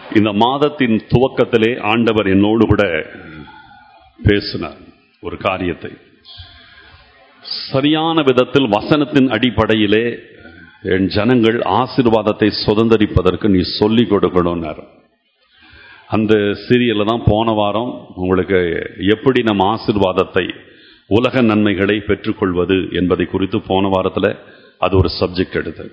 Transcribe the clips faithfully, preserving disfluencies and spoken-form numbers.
இந்த மாதத்தின் துவக்கத்திலே ஆண்டவர் என்னோடு கூட பேசினார் ஒரு காரியத்தை. சரியான விதத்தில் வசனத்தின் அடிப்படையிலே என் ஜனங்கள் ஆசீர்வாதத்தை சுதந்தரிப்பதற்கு நீ சொல்லிக் கொடுக்கணும்னார். அந்த சீரியல்ல தான் போன வாரம் உங்களுக்கு எப்படி நம்ம ஆசீர்வாதத்தை உலக நன்மைகளை பெற்றுக்கொள்வது என்பதை குறித்து போன வாரத்தில் அது ஒரு சப்ஜெக்ட் எடுத்தது.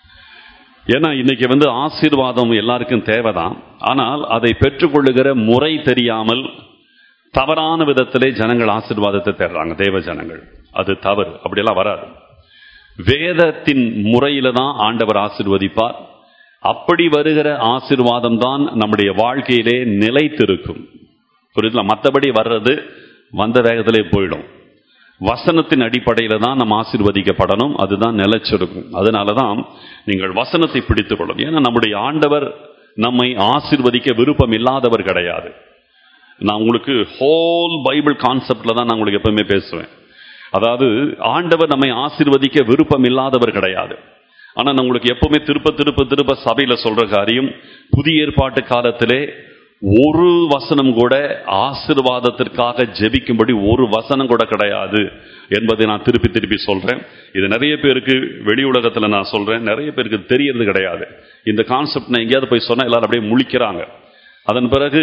ஏன்னா இன்னைக்கு வந்து ஆசீர்வாதம் எல்லாருக்கும் தேவைதான். ஆனால் அதை பெற்றுக்கொள்ளுகிற முறை தெரியாமல் தவறான விதத்திலே ஜனங்கள் ஆசீர்வாதத்தை தேடுறாங்க. தேவ ஜனங்கள் அது தவறு. அப்படியெல்லாம் வராது. வேதத்தின் முறையில தான் ஆண்டவர் ஆசீர்வதிப்பார். அப்படி வருகிற ஆசீர்வாதம் தான் நம்முடைய வாழ்க்கையிலே நிலைத்திருக்கும். புரியுதுல? மற்றபடி வர்றது வந்த வேகத்திலே போயிடும். வசனத்தின் அடிப்படையில தான் நம்ம ஆசீர்வதிக்கப்படணும். அதுதான் நிலைச்சிருக்கும். அதனாலதான் நீங்கள் வசனத்தை பிடித்துக் கொள்ளும். ஏன்னா நம்முடைய ஆண்டவர் நம்மை ஆசீர்வதிக்க விருப்பம் இல்லாதவர் கிடையாது. நான் உங்களுக்கு ஹோல் பைபிள் கான்செப்ட்ல தான் நான் உங்களுக்கு எப்பவுமே பேசுவேன். அதாவது ஆண்டவர் நம்மை ஆசீர்வதிக்க விருப்பம் இல்லாதவர் கிடையாது. ஆனா நான் உங்களுக்கு எப்பவுமே திருப்ப திருப்ப திருப்ப சபையில சொல்ற காரியம், புதிய ஏற்பாட்டு காலத்திலே ஒரு வசனம் கூட ஆசீர்வாதத்திற்காக ஜெபிக்கும்படி ஒரு வசனம் கூட கிடையாது என்பதை நான் திருப்பி திருப்பி சொல்றேன். இது நிறைய பேருக்கு வெளி உலகத்துல நான் சொல்றேன், நிறைய பேருக்கு தெரியறது கிடையாது. இந்த கான்செப்ட் நான் எங்கேயாவது போய் சொன்னா எல்லாரும் அப்படியே முழிக்கிறாங்க. அதன் பிறகு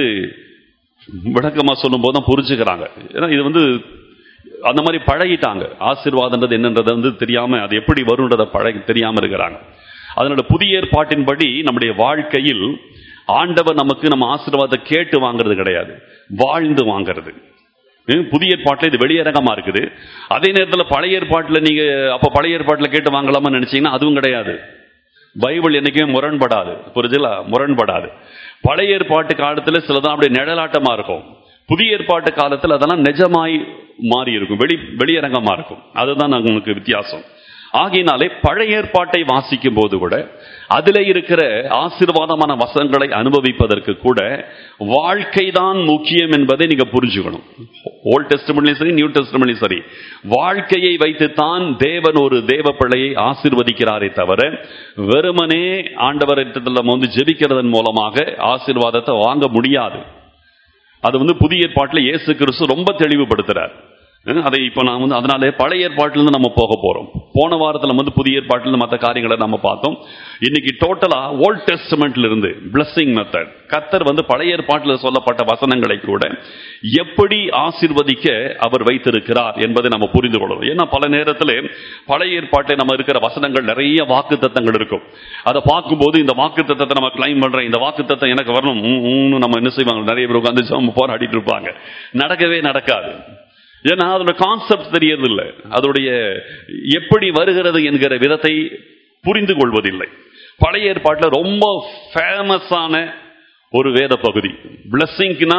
விளக்கமா சொல்லும் போது தான் புரிஞ்சுக்கிறாங்க. ஏன்னா இது வந்து அந்த மாதிரி பழகிட்டாங்க. ஆசீர்வாதம்ன்றது என்னன்றதை வந்து தெரியாம அது எப்படி வரும்ன்றதை பழகி தெரியாம இருக்கிறாங்க. அதனால புதிய ஏற்பாட்டின்படி நம்முடைய வாழ்க்கையில் ஆண்டவர் நமக்கு நம்ம ஆசீர்வாதத்தை கேட்டு வாங்குறது கிடையாது, வாழ்ந்து வாங்கிறது. புதிய ஏற்பாட்டில் இது வெளியரங்கமா இருக்குது. அதே நேரத்தில் பழைய ஏற்பாட்டில் நீங்க அப்ப பழைய ஏற்பாட்டில் கேட்டு வாங்கலாமா நினைச்சீங்கன்னா அதுவும் கிடையாது. பைபிள் என்னைக்குமே முரண்படாது. புரிஞ்சுல? முரண்படாது. பழைய ஏற்பாட்டு காலத்துல சிலதான் அப்படியே நிழலாட்டமா இருக்கும். புதிய ஏற்பாட்டு காலத்தில் அதெல்லாம் நிஜமாய் மாறி இருக்கும், வெளி வெளியரங்கமா இருக்கும். அதுதான் உங்களுக்கு வித்தியாசம். ஆகையினாலே பழைய ஏற்பாட்டை வாசிக்கும் போது கூட அதில் இருக்கிற ஆசீர்வாதமான வசனங்களை அனுபவிப்பதற்கு கூட வாழ்க்கை தான் முக்கியம் என்பதை நீங்க புரிஞ்சுக்கணும். ஓல்ட் டெஸ்டமெண்ட்லயும் சரி, நியூ டெஸ்டமெண்ட்லயும் சரி, வாழ்க்கையை வைத்துத்தான் தேவன் ஒரு தேவ பிள்ளையை ஆசீர்வதிக்கிறாரே தவிர வெறுமனே ஆண்டவரிடத்தில் நம்ம வந்து ஜெபிக்கிறதன் மூலமாக ஆசீர்வாதத்தை வாங்க முடியாது. அது வந்து புதிய ஏற்பாட்டில் இயேசு கிறிஸ்து ரொம்ப தெளிவுபடுத்துறார். அதை இப்ப நான் வந்து அதனால பழைய ஏற்பாட்டிலிருந்து நம்ம போக போறோம். போன வாரத்தில் வந்து புதிய ஏற்பாட்டிலிருந்து மற்ற காரியங்களை நம்ம பார்த்தோம். இன்னைக்கு டோட்டலா ஓல்ட் டெஸ்டமெண்ட்ல இருந்து பிளஸிங் மெத்தட், கர்த்தர் வந்து பழைய ஏற்பாட்டில் சொல்லப்பட்ட வசனங்களை கூட எப்படி ஆசீர்வதிக்க அவர் வைத்திருக்கிறார் என்பதை நம்ம புரிந்து கொள்ளணும். ஏன்னா பல நேரத்தில் பழைய ஏற்பாட்டில் நம்ம இருக்கிற வசனங்கள் நிறைய வாக்கு தத்தங்கள் இருக்கும். அதை பார்க்கும்போது இந்த வாக்கு தத்தத்தை நம்ம கிளைம் பண்றேன், இந்த வாக்கு தத்தம் எனக்கு வரணும் நம்ம என்ன செய்வாங்க, நிறைய பேர் உட்காந்து போராடிட்டு இருப்பாங்க. நடக்கவே நடக்காது. ஏன்னா அதோட கான்செப்ட் தெரியறது இல்லை, அதோடைய எப்படி வருகிறது என்கிற விதத்தை புரிந்து கொள்வதில்லை. பழைய ஏற்பாட்டில் ரொம்ப ஃபேமஸான ஒரு வேத பகுதி பிளஸிங்னா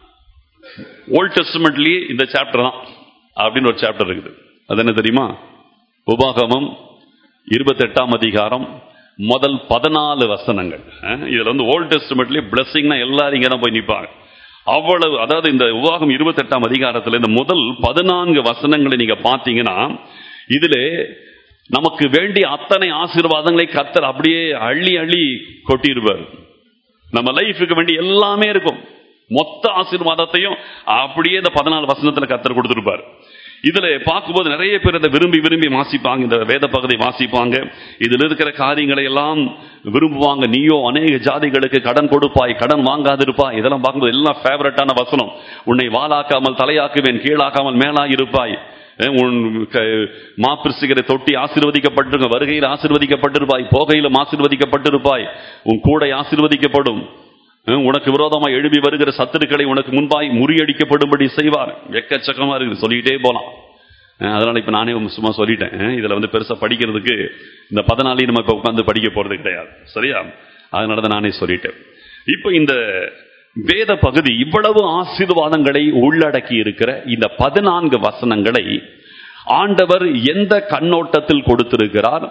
ஓல்ட் டெஸ்டமெண்ட்லயே இந்த சாப்டர் தான் அப்படின்னு ஒரு சாப்டர் இருக்குது. அது என்ன தெரியுமா? உபாகமம் இருபத்தி எட்டாம் அதிகாரம் முதல் பதினாலு வசனங்கள். இதுல வந்து ஓல்ட் டெஸ்டமெண்ட்லயே பிளஸிங்னா எல்லாரும் இங்க தான் போய் நிற்பாங்க. அவ்வளவு, அதாவது இந்த உபாகம் இருபத்தி எட்டாம் அதிகாரத்தில் இந்த முதல் பதினான்கு வசனங்களை நீங்க பார்த்தீங்கன்னா இதுல நமக்கு வேண்டிய அத்தனை ஆசீர்வாதங்களை கர்த்தர் அப்படியே அள்ளி அள்ளி கொட்டிடுவார். நம்ம லைஃபுக்கு வேண்டிய எல்லாமே இருக்கும். மொத்த ஆசீர்வாதத்தையும் அப்படியே இந்த பதினாலு வசனத்துல கர்த்தர் கொடுத்திருப்பார். இதுல பார்க்கும்போது நிறைய பேர் இதை விரும்பி விரும்பி வாசிப்பாங்க, இந்த வேத பகுதியை வாசிப்பாங்க, இதுல இருக்கிற காரியங்களை எல்லாம் விரும்புவாங்க. நீயோ அநேக ஜாதிகளுக்கு கடன் கொடுப்பாய், கடன் வாங்காதிருப்பாய். இதெல்லாம் பார்க்கும்போது எல்லாம் ஃபேவரட்டான வசனம். உன்னை வாளாக்காமல் தலையாக்குவேன், கீழாக்காமல் மேலாக இருப்பாய், உன் மாப்பிரிசிகரை தொட்டி ஆசீர்வதிக்கப்பட்டிருக்க, வருகையில் ஆசீர்வதிக்கப்பட்டிருப்பாய், போகையிலும் ஆசீர்வதிக்கப்பட்டிருப்பாய், உன் கூடை ஆசீர்வதிக்கப்படும், உனக்கு விரோதமாக எழுப்பி வருகிற சத்துருக்களை உனக்கு முன்பாய் முறியடிக்கப்படும்படி செய்வார். எக்கச்சக்கமா இருக்குது, சொல்லிக்கிட்டே போலாம். அதனால இப்ப நானே சும்மா சொல்லிட்டேன். இதுல வந்து பெருசா படிக்கிறதுக்கு இந்த பதினாலையும் நம்ம இப்ப உட்கார்ந்து படிக்க போறது கிடையாது, சரியா? அதனாலதான் நானே சொல்லிட்டேன். இப்ப இந்த வேத பகுதி இவ்வளவு ஆசீர்வாதங்களை உள்ளடக்கி இருக்கிற இந்த பதினான்கு வசனங்களை ஆண்டவர் எந்த கண்ணோட்டத்தில் கொடுத்திருக்கிறார்,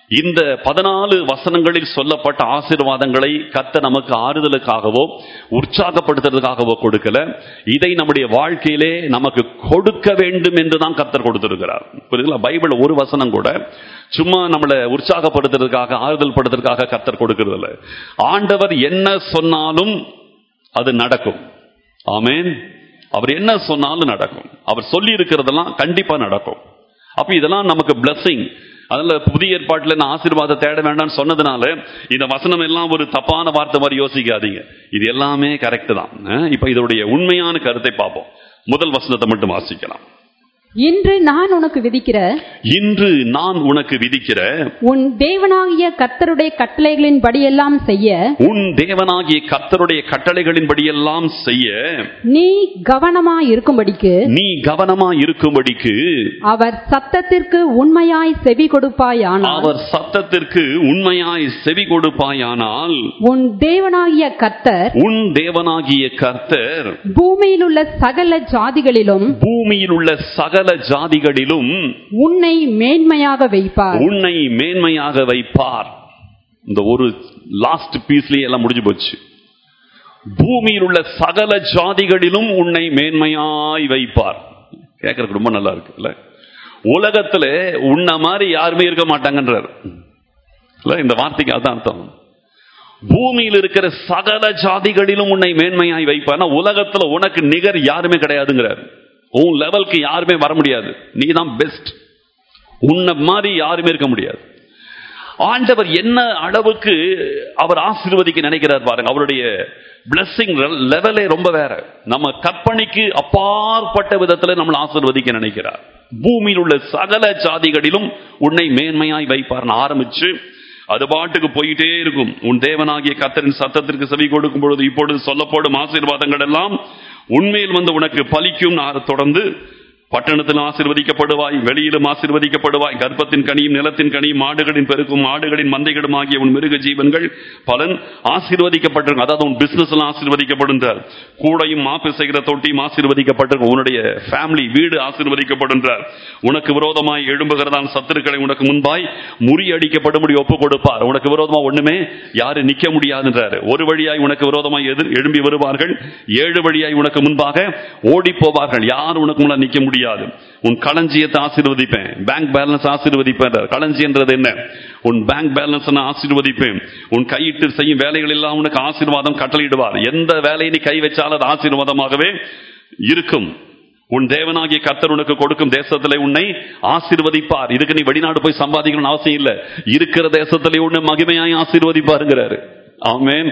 இந்த பதினாலு வசனங்களில் சொல்லப்பட்ட ஆசீர்வாதங்களை கர்த்தர் நமக்கு ஆறுதலுக்காகவோ உற்சாகப்படுத்துறதுக்காகவோ கொடுக்கல. இதை நம்முடைய வாழ்க்கையிலே நமக்கு கொடுக்க வேண்டும் என்றுதான் கர்த்தர் கொடுத்திருக்கிறார். புரியுதுங்களா? பைபிள் ஒரு வசனம் கூட சும்மா நம்மளை உற்சாகப்படுத்துறதுக்காக ஆறுதல் படுத்துறதுக்காக கர்த்தர் கொடுக்கிறது இல்லை. ஆண்டவர் என்ன சொன்னாலும் அது நடக்கும். ஆமென். அவர் என்ன சொன்னாலும் நடக்கும். அவர் சொல்லி இருக்கிறதெல்லாம் கண்டிப்பா நடக்கும். அப்ப இதெல்லாம் நமக்கு பிளஸிங். அதனால புதிய ஏற்பாட்டில் நான் ஆசீர்வாதம் தேட வேண்டாம்னு சொன்னதுனால இந்த வசனம் எல்லாம் ஒரு தப்பான வார்த்தை மாதிரி யோசிக்காதீங்க. இது எல்லாமே கரெக்ட் தான். இப்ப இதோடைய உண்மையான கருத்தை பார்ப்போம். முதல் வசனத்தை மட்டும் வாசிக்கலாம். இன்று நான் உனக்கு விதிக்கிற இன்று நான் உனக்கு விதிக்கிற உன் தேவனாகிய கர்த்தருடைய கட்டளைகளின் படியெல்லாம் செய்ய உன் தேவனாகிய கர்த்தருடைய கட்டளைகளின் படியெல்லாம் செய்ய நீ கவனமாய் இருக்கும்படிக்கு நீ கவனமாய் இருக்கும்படிக்கு அவர் சத்தத்திற்கு உண்மையாய் செவி கொடுப்பாயானால் அவர் சத்தத்திற்கு உண்மையாய் செவி கொடுப்பாயானால் உன் தேவனாகிய கர்த்தர் உன் தேவனாகிய கர்த்தர் பூமியில் உள்ள சகல ஜாதிகளிலும் பூமியில் உள்ள சகல ஜாதிகளிலும் உன்னை மேன்மையாக வைப்பார் உன்னை மேன்மையாக வைப்பார். இந்த ஒரு லாஸ்ட் பீஸ்லயே எல்லாம் முடிஞ்சு போச்சு. பூமியில் உள்ள சகல ஜாதிகளிலும் உன்னை மேன்மையாய் வைப்பார். கேட்கறதுக்கு ரொம்ப நல்லா இருக்கு இல்ல? உலகத்துல உன்ன மாதிரி யாருமே இருக்க மாட்டாங்கன்றார். இந்த வார்த்தைக்கு அதான் அர்த்தம். பூமியில் இருக்கிற சகல ஜாதிகளிலும் உன்னை மேன்மையாய் வைப்பார். உலகத்துல உனக்கு நிகர் யாருமே கிடையாதுங்கிறார். உன் லெவலுக்கு யாருமே வர முடியாது. நீ தான் பெஸ்ட். உன்ன மாதிரி யாருமே இருக்க முடியாது. ஆண்டவர் என்ன அளவுக்கு அவர் ஆசீர்வதிக்க நினைக்கிறார் பாருங்க. அவருடைய பிளஸிங் லெவலே ரொம்ப வேற. நம்ம கற்பனைக்கு அப்பாற்பட்ட விதத்தில் நம்மளை ஆசீர்வதிக்க நினைக்கிறார். பூமியில் உள்ள சகல ஜாதிகளிலும் உன்னை மேன்மையாய் வைப்பார்னு ஆரம்பிச்சு அது பாட்டுக்கு போயிட்டே இருக்கும். உன் தேவனாகிய கர்த்தரின் சத்தத்திற்கு செவி கொடுக்கும் பொழுது இப்பொழுது சொல்லப்படும் ஆசீர்வாதங்கள் எல்லாம் உண்மையில் வந்து உனக்கு பலிக்கும். தொடர்ந்து பட்டணத்தில் ஆசீர்வதிக்கப்படுவாய், வெளியிலும் ஆசீர்வதிக்கப்படுவாய். கர்ப்பத்தின் கனியும் நிலத்தின் கனியும் மாடுகளின் பெருக்கும் ஆடுகளின் மந்தைகளும் ஆகிய உன் மிருக ஜீவன்கள் பலன் ஆசீர்வதிக்கப்பட்டிருக்கும். அதாவது உன் பிசினஸ் எல்லாம் ஆசீர்வதிக்கப்படுன்றார். கூடையும் மாப்பு செய்கிற தொட்டியும் ஆசீர்வதிக்கப்பட்டிருக்கும். உன்னுடைய ஃபேமிலி வீடு ஆசீர்வதிக்கப்படுன்றார். உனக்கு விரோதமாய் எழும்புகிறதான் சத்துருக்களை உனக்கு முன்பாய் முறியடிக்கப்படும்படி ஒப்பு கொடுப்பார். உனக்கு விரோதமா ஒண்ணுமே யாரு நிக்க முடியாதுன்றார். ஒரு வழியாய் உனக்கு விரோதமாய் எதிர் எழும்பி வருவார்கள், ஏழு வழியாய் உனக்கு முன்பாக ஓடி போவார்கள். யார் உனக்கு முன்ன நிக்க முடியாது. உன் களஞ்சியத்தை ஆசீர்வதிப்பேன், பேங்க் பேலன்ஸ் ஆசீர்வதிப்பேன். களஞ்சியன்றது என்ன? உன் பேங்க் பேலன்ஸ் ஆசீர்வதிப்பேன். உன் கையிட்டு செய்யும் வேலைகள் எல்லாம் உனக்கு ஆசீர்வாதம் கட்டளையிடுவார். எந்த வேலையை நீ கை வச்சாலும் அது ஆசீர்வாதமாகவே இருக்கும். உன் தேவனாகிய கர்த்தர் உனக்கு கொடுக்கும் தேசத்திலே உன்னை ஆசீர்வதிப்பார். இதுக்கு நீ வெளிநாடு போய் சம்பாதிக்கணும்னு அவசியம் இல்லை. இருக்கிற தேசத்திலே உன்னை மகிமையாய் ஆசீர்வதிப்பாருங்கிறாரு. ஆமென்.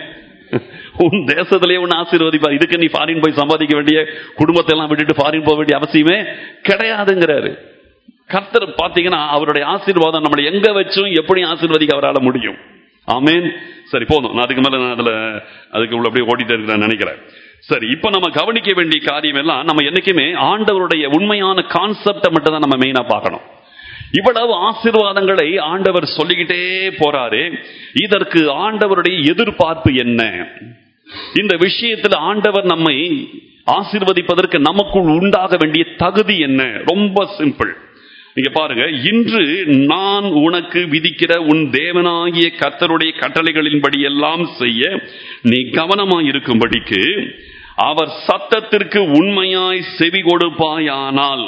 உன் தேசத்திலே உன்னை ஆசீர்வதிப்பார். இதுக்கு நீ ஃபாரின் போய் சம்பாதிக்க வேண்டிய, குடும்பத்தை எல்லாம் விட்டுட்டு ஃபாரின் போக வேண்டிய அவசியமே கிடையாதுங்கிறாரு. கர்த்தர் பாத்தீங்கன்னா அவருடைய ஆசீர்வாதம் நம்மளை எங்க வச்சும் எப்படி ஆசீர்வதிக்க அவரால் முடியும். ஆமென். சரி, போதும். நான் அதுக்கு மேல நான் அதுல அதுக்கு உள்ள அப்படியே ஓடிட்டு இருக்கிறேன் நினைக்கிறேன். சரி, இப்ப நம்ம கவனிக்க வேண்டிய காரியம் எல்லாம் நம்ம என்னைக்குமே ஆண்டவருடைய உண்மையான கான்செப்டை மட்டும் தான் நம்ம மெயினா பார்க்கணும். இவ்வளவு ஆசீர்வாதங்களை ஆண்டவர் சொல்லிக்கிட்டே போறாரு. இதற்கு ஆண்டவருடைய எதிர்பார்ப்பு என்ன? இந்த விஷயத்தில் ஆண்டவர் நம்மை ஆசீர்வதிப்பதற்கு நமக்குள் உண்டாக வேண்டிய தகுதி என்ன? ரொம்ப சிம்பிள். நீங்க பாருங்க, இன்று நான் உனக்கு விதிக்கிற உன் தேவனாகிய கர்த்தருடைய கட்டளைகளின்படி எல்லாம் செய்ய நீ கவனமாய் இருக்கும்படிக்கு அவர் சத்தத்திற்கு உண்மையாய் செவி கொடுப்பாயானால்,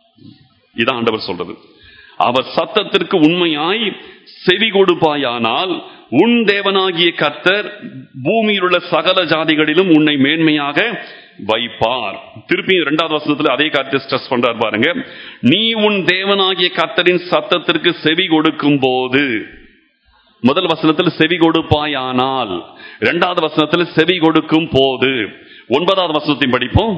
இதான் ஆண்டவர் சொல்றது. அவர் சத்தத்திற்கு உண்மையாய் செவி கொடுப்பாயானால் உன் தேவனாகிய கர்த்தர் பூமியில் உள்ள சகல ஜாதிகளிலும் உன்னை மேன்மையாக வைப்பார். திருப்பி இரண்டாவது வசனத்துல அதே காரியத்தை ஸ்ட்ரெஸ் பண்றார் பாருங்க. நீ உன் தேவனாகிய கர்த்தரின் சத்தத்திற்கு செவி கொடுக்கும் போது, முதல் வசனத்தில் செவி கொடுப்பாயானால், இரண்டாவது வசனத்தில் செவி கொடுக்கும் போது. ஒன்பதாவது வசனத்தையும் படிப்போம்.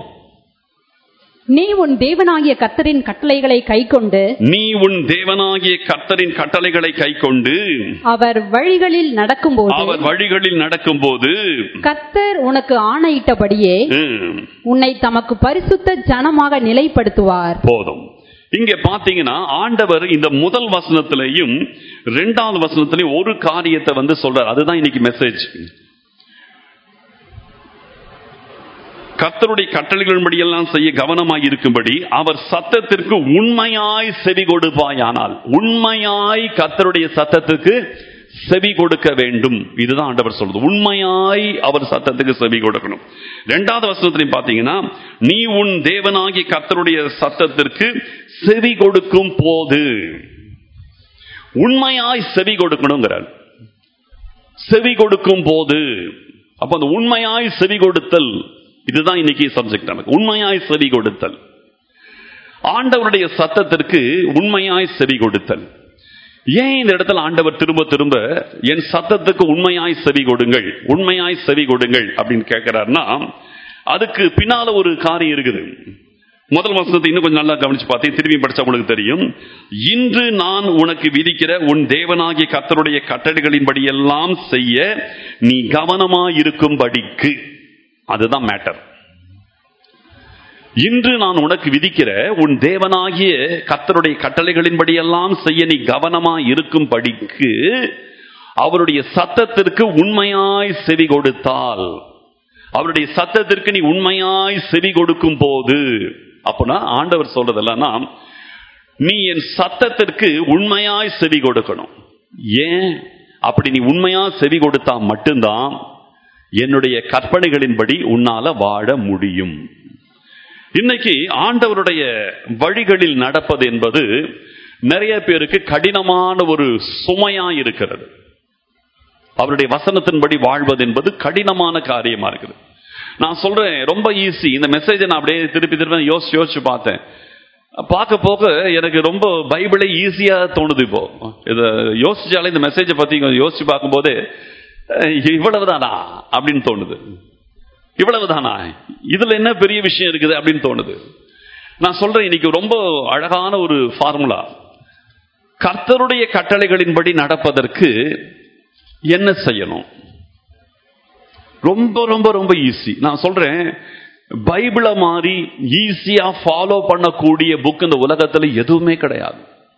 நீ உன் தேவனாகிய கர்த்தரின் கட்டளைகளை கைக்கொண்டு நீ உன் தேவனாகிய கர்த்தரின் கட்டளைகளை கைக்கொண்டு அவர் வழிகளில் நடக்கும்போது அவர் வழிகளில் நடக்கும்போது கர்த்தர் உனக்கு ஆணையிட்டபடியே உன்னை தமக்கு பரிசுத்த ஜனமாக நிலைப்படுத்துவார். போதும். இங்க பாத்தீங்கன்னா ஆண்டவர் இந்த முதல் வசனத்திலையும் இரண்டாவது வசனத்திலையும் ஒரு காரியத்தை வந்து சொல்றார். அதுதான் இன்னைக்கு மெசேஜ். கர்த்தருடைய கட்டளைகளின்படி எல்லாம் செய்ய கவனமாய் இருக்கும்படி அவர் சத்தத்திற்கு உண்மையாய் செவி கொடுப்பாயானால், உண்மையாய் கர்த்தருடைய சத்தத்துக்கு செவி கொடுக்க வேண்டும். இதுதான் ஆண்டவர் சொல்றது. உண்மையாய் அவர் சத்தத்துக்கு செவி கொடுக்கணும். இரண்டாவது வசனத்திலையும் பாத்தீங்கன்னா, நீ உன் தேவனாகிய கர்த்தருடைய சத்தத்திற்கு செவி கொடுக்கும் போது, உண்மையாய் செவி கொடுக்கணுங்கிறார். செவி கொடுக்கும் போது, அப்ப அந்த உண்மையாய் செவி கொடுத்தல், இதுதான் இன்னைக்கு சப்ஜெக்ட். நமக்கு உண்மையாய் செவி கொடுத்தல், ஆண்டவருடைய சத்தத்திற்கு உண்மையாய் செவி கொடுத்தல். ஏன் இந்த இடத்துல ஆண்டவர் திரும்ப திரும்ப என் சத்தத்துக்கு உண்மையாய் செவி கொடுங்கள், உண்மையாய் செவி கொடுங்கள் அப்படின்னு கேட்கிறார்னா, அதுக்கு பின்னால ஒரு காரியம் இருக்குது. முதல் வசனத்தை இன்னும் கொஞ்சம் நல்லா கவனிச்சு பார்த்தேன், திரும்பி படிச்சா உங்களுக்கு தெரியும். இன்று நான் உனக்கு விதிக்கிற உன் தேவனாகிய கர்த்தருடைய கட்டளைகளின்படி எல்லாம் செய்ய நீ கவனமாயிருக்கும்படிக்கு, அதுதான் மேட்டர். இன்று நான் உனக்கு விதிக்கிற உன் தேவனாகிய கர்த்தருடைய கட்டளைகளின்படி எல்லாம் செய்ய நீ கவனமாய் இருக்கும்படிக்கு அவருடைய சத்தத்திற்கு உண்மையாய் செவி கொடுத்தால், அவருடைய சத்தத்திற்கு நீ உண்மையாய் செவி கொடுக்கும் போது, அப்பனா ஆண்டவர் சொல்றதெல்லாம், நீ என் சத்தத்திற்கு உண்மையாய் செவி கொடுக்கணும். ஏன் அப்படி நீ உண்மையா செவி கொடுத்தா மட்டும்தான் என்னுடைய கற்பனைகளின்படி உன்னால வாழ முடியும். இன்னைக்கு ஆண்டவருடைய வழிகளில் நடப்பது என்பது நிறைய பேருக்கு கடினமான ஒரு சுமையா இருக்கிறது. அவருடைய வசனத்தின்படி வாழ்வது என்பது கடினமான காரியமா இருக்குது. நான் சொல்றேன், ரொம்ப ஈஸி. இந்த மெசேஜை நான் அப்படியே திருப்பி திருப்பி யோசிச்சு யோசிச்சு பார்த்தேன். பார்க்க போக எனக்கு ரொம்ப பைபிளே ஈஸியா தோணுது. இப்போ இதை யோசிச்சாலே, இந்த மெசேஜை பத்தி யோசிச்சு பார்க்கும்போது இவ்வளவுதானா அப்படின்னு தோணுது. இவ்வளவுதானா, இதுல என்ன பெரிய விஷயம் இருக்குது அப்படின்னு தோணுது. நான் சொல்றேன், இன்னைக்கு ரொம்ப அழகான ஒரு ஃபார்முலா. கர்த்தருடைய கட்டளைகளின்படி நடப்பதற்கு என்ன செய்யணும்? ரொம்ப ரொம்ப ரொம்ப ஈஸி. நான் சொல்றேன், பைபிளை மாதிரி ஈஸியா ஃபாலோ பண்ணக்கூடிய புக் இந்த உலகத்துல எதுவுமே கிடையாது.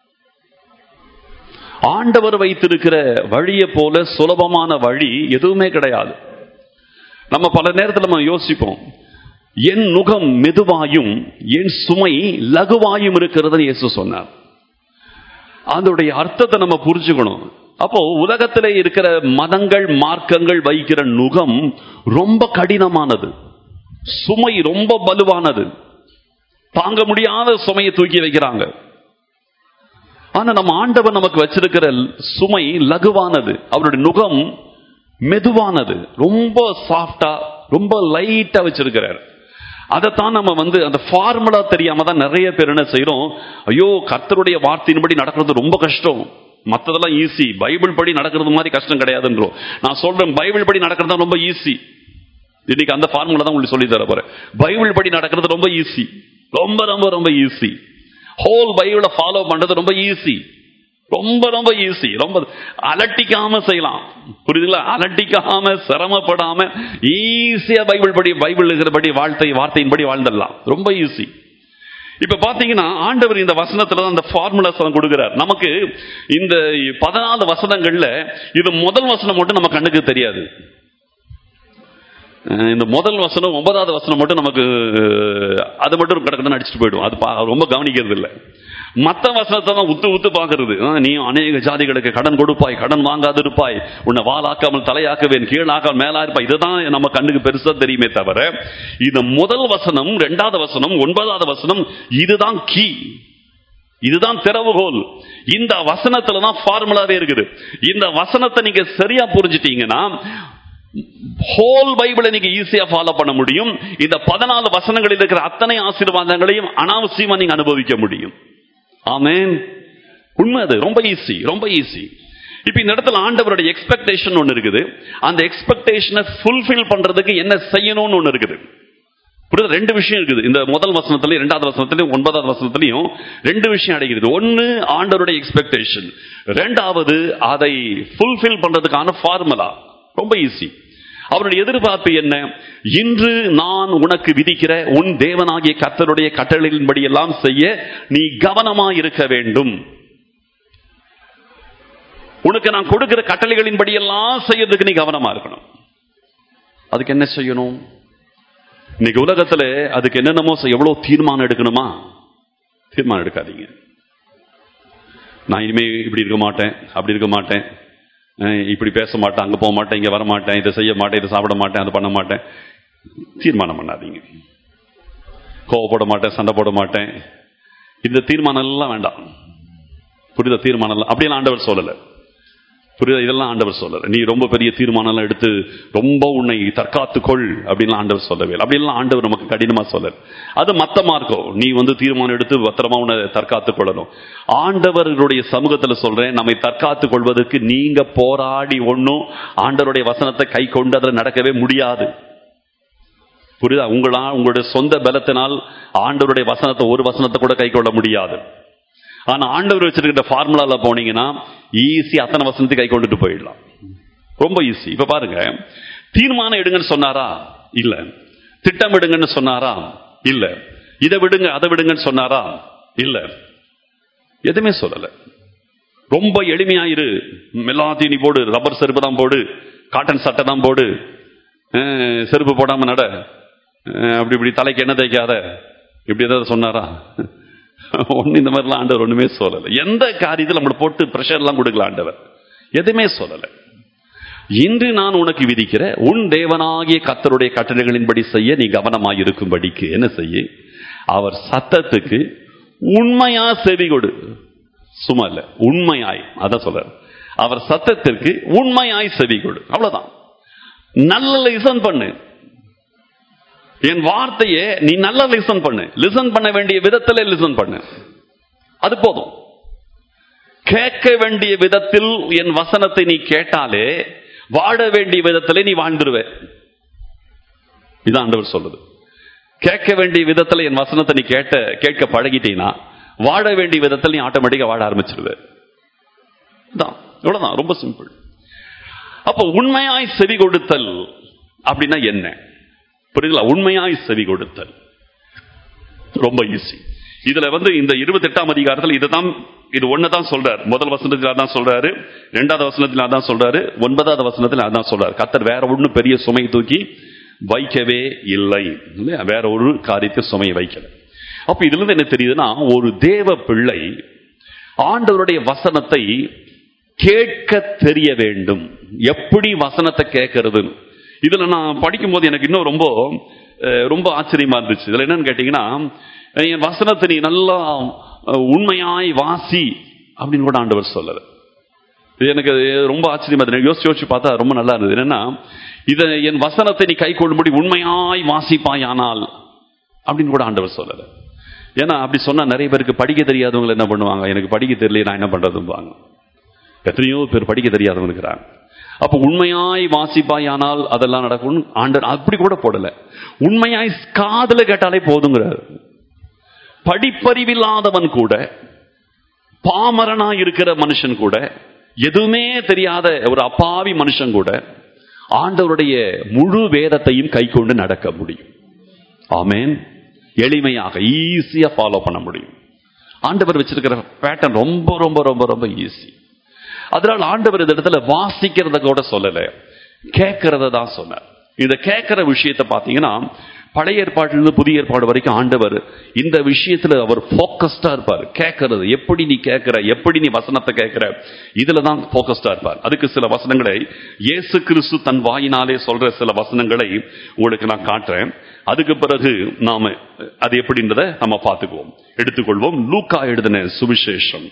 ஆண்டவர் வைத்திருக்கிற வழியை போல சுலபமான வழி எதுவுமே கிடையாது. நம்ம பல நேரத்தில் நம்ம யோசிப்போம், என் நுகம் மெதுவாயும் என் சுமை லகுவாயும் இருக்கிறது இயேசு சொன்னார். அதனுடைய அர்த்தத்தை நம்ம புரிஞ்சுக்கணும். அப்போ உலகத்திலே இருக்கிற மதங்கள் மார்க்கங்கள் வைக்கிற நுகம் ரொம்ப கடினமானது, சுமை ரொம்ப பலுவானது, தாங்க முடியாத சுமையை தூக்கி வைக்கிறாங்க. ஆனா நம்ம ஆண்டவர் நமக்கு வச்சிருக்கிற சுமை லகுவானது, அவருடைய நுகம் மெதுவானது, ரொம்ப சாஃப்டா ரொம்ப லைட்டா வச்சிருக்கிறார். அதைத்தான் நம்ம வந்து அந்த ஃபார்முலா தெரியாம தான் நிறைய பேர் என்ன செய்யறோம், ஐயோ கர்த்தருடைய வார்த்தையின்படி நடக்கிறது ரொம்ப கஷ்டம், மற்றதெல்லாம் ஈஸி, பைபிள் படி நடக்கிறது மாதிரி கஷ்டம் கிடையாதுன்றோம். நான் சொல்றேன், பைபிள் படி நடக்கிறது ரொம்ப ஈஸி. இன்னைக்கு அந்த ஃபார்முலா தான் உங்களுக்கு சொல்லி தர போறேன். பைபிள் படி நடக்கிறது ரொம்ப ஈஸி, ரொம்ப ரொம்ப ரொம்ப ஈஸி. ஹோல் பைபிளை ஃபாலோ பண்றது ரொம்ப ஈஸி, ரொம்ப ரொம்ப ஈஸி. ரொம்ப அலட்டிக்காம செய்யலாம், புரியுதுங்களா? அலட்டிக்காம சிரமப்படாம ஈஸியா பைபிள் படி பைபிள் இருக்கிறபடி வாழ்த்தை வார்த்தையின்படி வாழ்ந்துடலாம், ரொம்ப ஈஸி. இப்ப பாத்தீங்கன்னா ஆண்டவர் இந்த வசனத்துல தான் அந்த ஃபார்முலாஸ் கொடுக்கிறார் நமக்கு. இந்த பதினாலு வசனங்கள்ல இது முதல் வசனம் மட்டும் நம்ம கண்ணுக்கு தெரியாது. இந்த முதல் வசனம் ஒன்பதாவது வசனம் மட்டும் நமக்கு அது மட்டும் கிடக்குன்னு அடிச்சுட்டு போயிடும், அது ரொம்ப கவனிக்கிறது இல்லை. மற்ற வசனத்தை தான் உத்து உத்து பார்க்கறது. நீ அநேக ஜாதிகளுக்கு கடன் கொடுப்பாய், கடன் வாங்காது இருப்பாய், உன்னை வாளாக்காமல் தலையாக்குவேன், கீழாக்காமல் மேலா இருப்பாய், இதுதான் நம்ம கண்ணுக்கு பெருசா தெரியுமே தவிர, இந்த முதல் வசனம் இரண்டாவது வசனம் ஒன்பதாவது வசனம் இதுதான் கீ, இதுதான் திறவுகோல். இந்த வசனத்துல தான் ஃபார்முலாவே இருக்குது. இந்த வசனத்தை நீங்க சரியா புரிஞ்சுட்டீங்கன்னா ஹோல் பைபிளை நீங்க ஈஸியா ஃபாலோ பண்ண முடியும். இந்த பதினாலு வசனங்களில் இருக்கிற அத்தனை ஆசீர்வாதங்களையும் அனாவசியமா நீங்க அனுபவிக்க முடியும். ஆமென். உண்மை, அது ரொம்ப ஈஸி, ரொம்ப ஈஸி. இப்ப இந்த இடத்துல ஆண்டவருடைய எக்ஸ்பெக்டேஷன் ஒன்னு இருக்குது. அந்த எக்ஸ்பெக்டேஷனை ஃபுல்ஃபில் பண்றதுக்கு என்ன செய்யணும்னு ஒன்னு இருக்குது. புரியுது? ரெண்டு விஷயம் இருக்குது இந்த முதல் வசனத்திலையும் இரண்டாவது வசனத்திலையும் ஒன்பதாவது வசனத்திலையும் ரெண்டு விஷயம் அடைகிறது. ஒன்னு ஆண்டவருடைய எக்ஸ்பெக்டேஷன், ரெண்டாவது அதை ஃபுல்ஃபில் பண்றதுக்கான ஃபார்முலா. ரொம்ப ஈஸி. அவருடைய எதிர்பார்ப்பு என்ன? இன்று நான் உனக்கு விதிக்கிற உன் தேவனாகிய கர்த்தருடைய கட்டளைகளின்படி எல்லாம் செய்ய நீ கவனமா இருக்க வேண்டும். உனக்கு நான் கொடுக்கிற கட்டளைகளின்படி எல்லாம் செய்யறதுக்கு நீ கவனமா இருக்கணும். அதுக்கு என்ன செய்யணும்? இன்னைக்கு உலகத்துல அதுக்கு என்னென்னமோ எவ்வளவு தீர்மானம் எடுக்கணுமா, தீர்மானம் எடுக்காதீங்க. நான் இனிமே இப்படி இருக்க மாட்டேன், அப்படி இருக்க மாட்டேன், இப்படி பேச மாட்டேன், அங்க போக மாட்டேன், இங்க வர மாட்டேன், இதை செய்ய மாட்டேன், இதை சாப்பிட மாட்டேன், அதை பண்ண மாட்டேன். தீர்மானம் பண்ணாதீங்க. கோவப்பட மாட்டேன், சண்டை போட மாட்டேன், இந்த தீர்மானம் எல்லாம் வேண்டாம். புரியுத? தீர்மானம் எல்லாம் அப்படியெல்லாம் ஆண்டவர் சொல்லல. புரியுதா? இதெல்லாம் ஆண்டவர் சொல்லல. நீ ரொம்ப பெரிய தீர்மானம் எல்லாம் எடுத்து ரொம்ப உன்னை தற்காத்துக்கொள் அப்படின்லாம் ஆண்டவர் சொல்லவே இல்லை. அப்படிலாம் ஆண்டவர் நமக்கு கடினமா சொல்லல. அது மத்த மார்க்கம். நீ வந்து தீர்மானம் எடுத்து பத்திரமா உன்னை தற்காத்துக் கொள்ளணும். ஆண்டவர்களுடைய சமூகத்துல சொல்றேன், நம்மை தற்காத்துக் கொள்வதற்கு நீங்க போராடி ஒண்ணும் ஆண்டவருடைய வசனத்தை கை கொண்டு அதுல நடக்கவே முடியாது. புரியுதா? உங்களா உங்களுடைய சொந்த பலத்தினால் ஆண்டவருடைய வசனத்தை ஒரு வசனத்தை கூட கை கொள்ள முடியாது. ஆனா ஆண்டவர் வச்சிருக்கிற ஃபார்முலால போனீங்கன்னா ஈஸி அத்தனை வசனத்தை கை கொண்டுட்டு போயிடலாம். ரொம்ப ஈஸி. இப்ப பாருங்க, தீர்மானம் எடுங்கன்னு சொன்னாரா? இல்ல. திட்டம் எடுங்கன்னு சொன்னாரா? இல்ல. இதை விடுங்க அதை விடுங்கன்னு சொன்னாரா? இல்ல. எதுவுமே சொல்லல. ரொம்ப எளிமையாயிரு, எல்லாத்தையும் நீ போடு, ரப்பர் செருப்பு தான் போடு, காட்டன் சட்டை தான் போடு, செருப்பு போடாம நட, அப்படி இப்படி தலைக்கு என்ன தேய்க்காத, இப்படி ஏதாவது சொன்னாரா? ஒண்ணு இந்த மாதிரிலாம் ஆண்டவர் ஒண்ணுமே சொல்லல. எந்த காரியத்தில் நம்மளை போட்டு பிரஷர் எல்லாம் கொடுக்கல ஆண்டவர், எதுவுமே சொல்லல. இன்று நான் உனக்கு விதிக்கிற உன் தேவனாகிய கர்த்தருடைய கட்டளைகளின்படி செய்ய நீ கவனமாய் இருக்கும்படிக்கு என்ன செய்ய, அவர் சத்தத்துக்கு உண்மையா செவி கொடு. சும்மா இல்ல, உண்மையாய். அதான் சொல்ற, அவர் சத்தத்திற்கு உண்மையாய் செவி கொடு. அவ்வளவுதான். நல்ல லிசன் பண்ணு. என் வார்த்தையே நீ நல்லா லிசன் பண்ணு. லிசன் பண்ண வேண்டிய விதத்தில் லிசன் பண்ணு, அது போதும். கேட்க வேண்டிய விதத்தில் என் வசனத்தை நீ கேட்டாலே வாழ வேண்டிய விதத்திலே நீ வாழ்ந்துருவே. இதான் ஆண்டவர் சொல்லுது. கேட்க வேண்டிய விதத்தில் என் வசனத்தை நீ கேட்ட கேட்க பழகிட்டீங்கன்னா வாழ வேண்டிய விதத்தில் நீ ஆட்டோமேட்டிக்கா வாழ ஆரம்பிச்சிருவே. இவ்வளவுதான், ரொம்ப சிம்பிள். அப்போ உண்மையாய் செவி கொடுத்தல் அப்படின்னா என்ன புரியுதுல? உண்மையாய் செவி கொடுத்தல் ரொம்ப ஈஸி. இதுல வந்து இந்த இருபத்தி எட்டாம் அதிகாரத்தில் இதுதான், இது ஒண்ணுதான் சொல்றாரு. முதல் வசனத்தில் அதான் சொல்றாரு, இரண்டாவது வசனத்தில் அதான் சொல்றாரு, ஒன்பதாவது வசனத்தில் அதான் சொல்றாரு. கர்த்தர் வேற ஒண்ணு பெரிய சுமை தூக்கி வைக்கவே இல்லை, வேற ஒரு காரியத்தை சுமையை வைக்கல. அப்ப இதுல இருந்து என்ன தெரியுதுன்னா, ஒரு தேவ பிள்ளை ஆண்டவருடைய வசனத்தை கேட்க தெரிய வேண்டும். எப்படி வசனத்தை கேட்கறது? இதுல நான் படிக்கும் போது எனக்கு இன்னும் ரொம்ப ரொம்ப ஆச்சரியமா இருந்துச்சு. இதுல என்னன்னு கேட்டீங்கன்னா, என் வசனத்தை நீ நல்லா உண்மையாய் வாசி அப்படின்னு கூட ஆண்டவர் சொல்லல. இது எனக்கு ரொம்ப ஆச்சரியமா இருந்தது. யோசிச்சு யோசிச்சு பார்த்தா ரொம்ப நல்லா இருந்தது. என்னன்னா, இதை என் வசனத்தை நீ கை கொள்ளும்படி உண்மையாய் வாசிப்பாயானால் அப்படின்னு கூட ஆண்டவர் சொல்லல. ஏன்னா அப்படி சொன்னா நிறைய பேருக்கு படிக்க தெரியாதவங்க என்ன பண்ணுவாங்க, எனக்கு படிக்க தெரியல நான் என்ன பண்றதும்பாங்க. எத்தனையோ பேர் படிக்க தெரியாதவங்க இருக்கிறாங்க. அப்ப உண்மையாய் வாசிப்பாயானால் அதெல்லாம் நடக்கும் ஆண்டவர் அப்படி கூட போடல. உண்மையாய் காதுல கேட்டாலே போதுங்கிறார். படிப்பறிவில்லாதவன் கூட, பாமரனா இருக்கிற மனுஷன் கூட, எதுவுமே தெரியாத ஒரு அப்பாவி மனுஷன் கூட ஆண்டவருடைய முழு வேதத்தையும் கை கொண்டு நடக்க முடியும். ஆமென். எளிமையாக ஈஸியா ஃபாலோ பண்ண முடியும். ஆண்டவர் வச்சிருக்கிற பேட்டர்ன் ரொம்ப ரொம்ப ரொம்ப ரொம்ப ஈஸி. அதனால ஆண்டவர் இந்த இடத்துல வாசிக்கிறத கூட சொல்லல, கேட்கறத தான் சொன்னார். இந்த கேட்கிற விஷயத்தை பாத்தீங்கன்னா, பழைய ஏற்பாட்டிலிருந்து புதிய ஏற்பாடு வரைக்கும் ஆண்டவர் இந்த விஷயத்துல அவர் போக்கஸ்டா இருப்பார். கேட்கறது எப்படி நீ கேட்கிற, எப்படி நீ வசனத்தை கேட்கிற, இதுலதான் போக்கஸ்டா இருப்பார். அதுக்கு சில வசனங்களை இயேசு கிறிஸ்து தன் வாயினாலே சொல்ற சில வசனங்களை உங்களுக்கு நான் காட்டுறேன். அதுக்கு பிறகு நாம அது எப்படின்றத நம்ம பார்த்துக்குவோம், எடுத்துக்கொள்வோம். லூக்கா எழுதின சுவிசேஷம்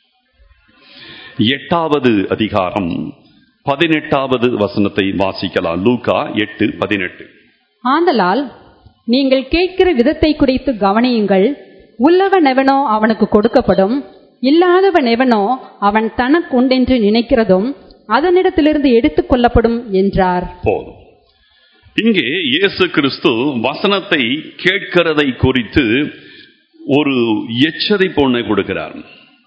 எட்டாவது அதிகாரம் பதினெட்டாவது வசனத்தை வாசிக்கலாம். லூக்கா எட்டு பதினெட்டு. ஆதலால் நீங்கள் கேட்கிற விதத்தை குறித்து கவனியுங்கள். உள்ளவன் எவனோ அவனுக்கு கொடுக்கப்படும், இல்லாதவன் எவனோ அவன் தனக்கு உண்டென்று நினைக்கிறதும் அதனிடத்திலிருந்து எடுத்துக் கொள்ளப்படும் என்றார். போதும். இங்கே இயேசு கிறிஸ்து வசனத்தை கேட்கிறதை குறித்து ஒரு எச்சரிப்பு ஒன்றை கொடுக்கிறார்.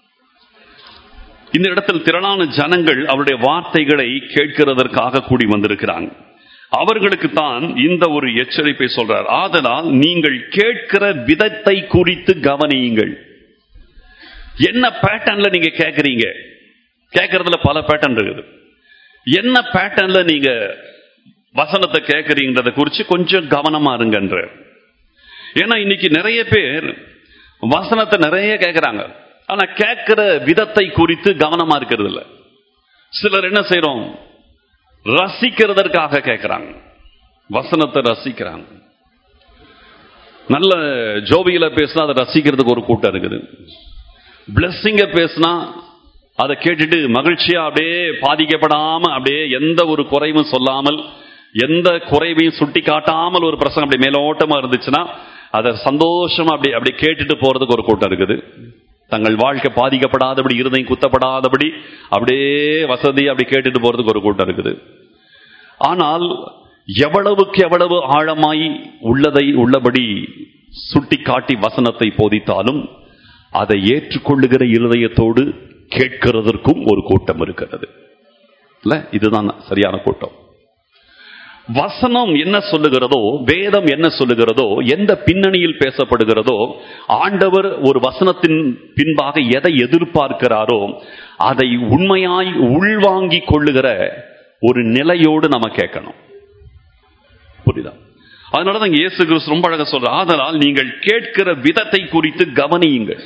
இந்த இடத்தில் திரளான ஜனங்கள் அவருடைய வார்த்தைகளை கேட்கிறதற்காக கூடி வந்திருக்கிறாங்க. அவர்களுக்கு தான் இந்த ஒரு எச்சரிப்பை சொல்றார். ஆதலால் நீங்கள் கேட்கிற விதத்தை குறித்து கவனியுங்கள். என்ன பேட்டர்ன்ல நீங்க கேட்கறீங்க? கேட்கறதுல பல பேட்டர்ன் இருக்குது. என்ன பேட்டர்ன்ல நீங்க வசனத்தை கேட்கறீங்கறத குறித்து கொஞ்சம் கவனமா இருங்கன்ற. ஏன்னா இன்னைக்கு நிறைய பேர் வசனத்தை நிறைய கேட்கறாங்க, ஆனா கேட்கிற விதத்தை குறித்து கவனமா இருக்கிறது இல்ல. சிலர் என்ன செய்யறோம், ரசிக்கிறதற்காக கேட்கிறாங்க, வசனத்தை ரசிக்கிறாங்க. நல்ல ஜோபியில பேசினா அதை ரசிக்கிறதுக்கு ஒரு கூட்டம் இருக்குது. பிளெஸிங்க பேசினா அதை கேட்டுட்டு மகிழ்ச்சியா அப்படியே பாதிக்கப்படாம அப்படியே எந்த ஒரு குறைவும் சொல்லாமல் எந்த குறைவையும் சுட்டி காட்டாமல் ஒரு பிரசங்கம் அப்படி மேலோட்டமா இருந்துச்சுன்னா அதை சந்தோஷமா அப்படி அப்படி கேட்டுட்டு போறதுக்கு ஒரு கூட்டம் இருக்குது. தங்கள் வாழ்க்கை பாதிக்கப்படாதபடி, இருதயம் குத்தப்படாதபடி அப்படியே வசதி அப்படி கேட்டுட்டு போறதுக்கு ஒரு கூட்டம் இருக்குது. ஆனால் எவ்வளவுக்கு எவ்வளவு ஆழமாய் உள்ளதை உள்ளபடி சுட்டி காட்டி வசனத்தை போதித்தாலும் அதை ஏற்றுக்கொள்ளுகிற இருதயத்தோடு கேட்கிறதற்கும் ஒரு கூட்டம் இருக்கிறது இல்ல. இதுதான் சரியான கூட்டம். வசனம் என்ன சொல்லுகிறதோ, வேதம் என்ன சொல்லுகிறதோ, எந்த பின்னணியில் பேசப்படுகிறதோ, ஆண்டவர் ஒரு வசனத்தின் பின்பாக எதை எதிர்பார்க்கிறாரோ அதை உண்மையாய் உள்வாங்கிக் கொள்ளுகிற ஒரு நிலையோடு நம்ம கேட்கணும். புரியுதா? அதனாலதான் இயேசு கிறிஸ்து ரொம்ப அழகா சொல்ற, ஆதலால் நீங்கள் கேட்கிற விதத்தை குறித்து கவனியுங்கள்.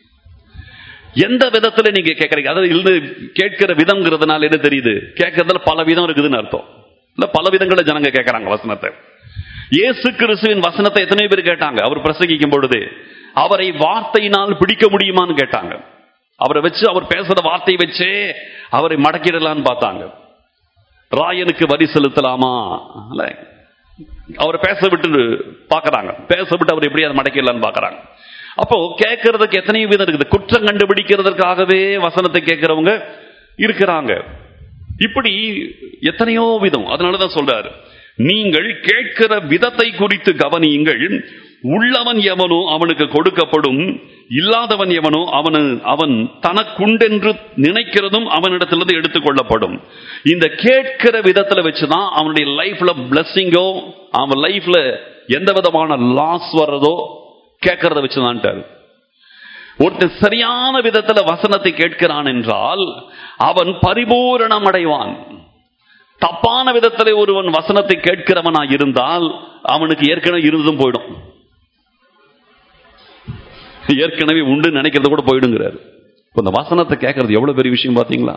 எந்த விதத்துல நீங்க கேட்கறீங்க, அதாவது கேட்கிற விதம்ங்கிறதுனால என்ன தெரியுது, கேட்கறதுல பல விதம் இருக்குதுன்னு அர்த்தம் இல்ல. பல விதங்களை ஜனங்க கேட்கறாங்க வசனத்தை. இயேசு கிறிஸ்துவின் வசனத்தை எத்தனை பேர் கேட்டாங்க? அவர் பிரசங்கிக்கும் பொழுது அவரை வார்த்தையினால் பிடிக்க முடியுமான்னு கேட்டாங்க. அவரை வச்சு, அவர் பேசுற வார்த்தையை வச்சே அவரை மடக்கிடலான்னு பார்த்தாங்க. ராயனுக்கு வரி செலுத்தலாமா, அவரை பேச விட்டு பாக்குறாங்க, பேச விட்டு அவர் எப்படி அதை மடக்கிடலான்னு பாக்குறாங்க. அப்போ கேட்கறதுக்கு எத்தனையோ விதம் இருக்குது. குற்றம் கண்டுபிடிக்கிறதுக்காகவே வசனத்தை கேட்கிறவங்க இருக்கிறாங்க. இப்படி எத்தனையோ விதம். அதனாலதான் சொல்றாரு, நீங்கள் கேட்கிற விதத்தை குறித்து கவனியுங்கள். உள்ளவன் எவனோ அவனுக்கு கொடுக்கப்படும், இல்லாதவன் எவனோ அவனு அவன் தனக்குண்டென்று நினைக்கிறதும் அவனிடத்திலிருந்து எடுத்துக் கொள்ளப்படும். இந்த கேட்கிற விதத்துல வச்சுதான் அவனுடைய லைஃப்ல பிளஸிங்கோ, அவன் லைஃப்ல எந்த விதமான லாஸ் வர்றதோ கேட்கறத வச்சுதான். ஒருத்தன் சரியான விதத்துல வசனத்தை கேட்கிறான் என்றால் அவன் பரிபூரணம் அடைவான். தப்பான விதத்தில் ஒருவன் வசனத்தை கேட்கிறவனா இருந்தால் அவனுக்கு ஏற்கனவே இருந்ததும் போயிடும், ஏற்கனவே உண்டு நினைக்கிறது கூட போயிடுங்கிறார். இந்த வசனத்தை கேட்கறது எவ்வளவு பெரிய விஷயம் பாத்தீங்களா?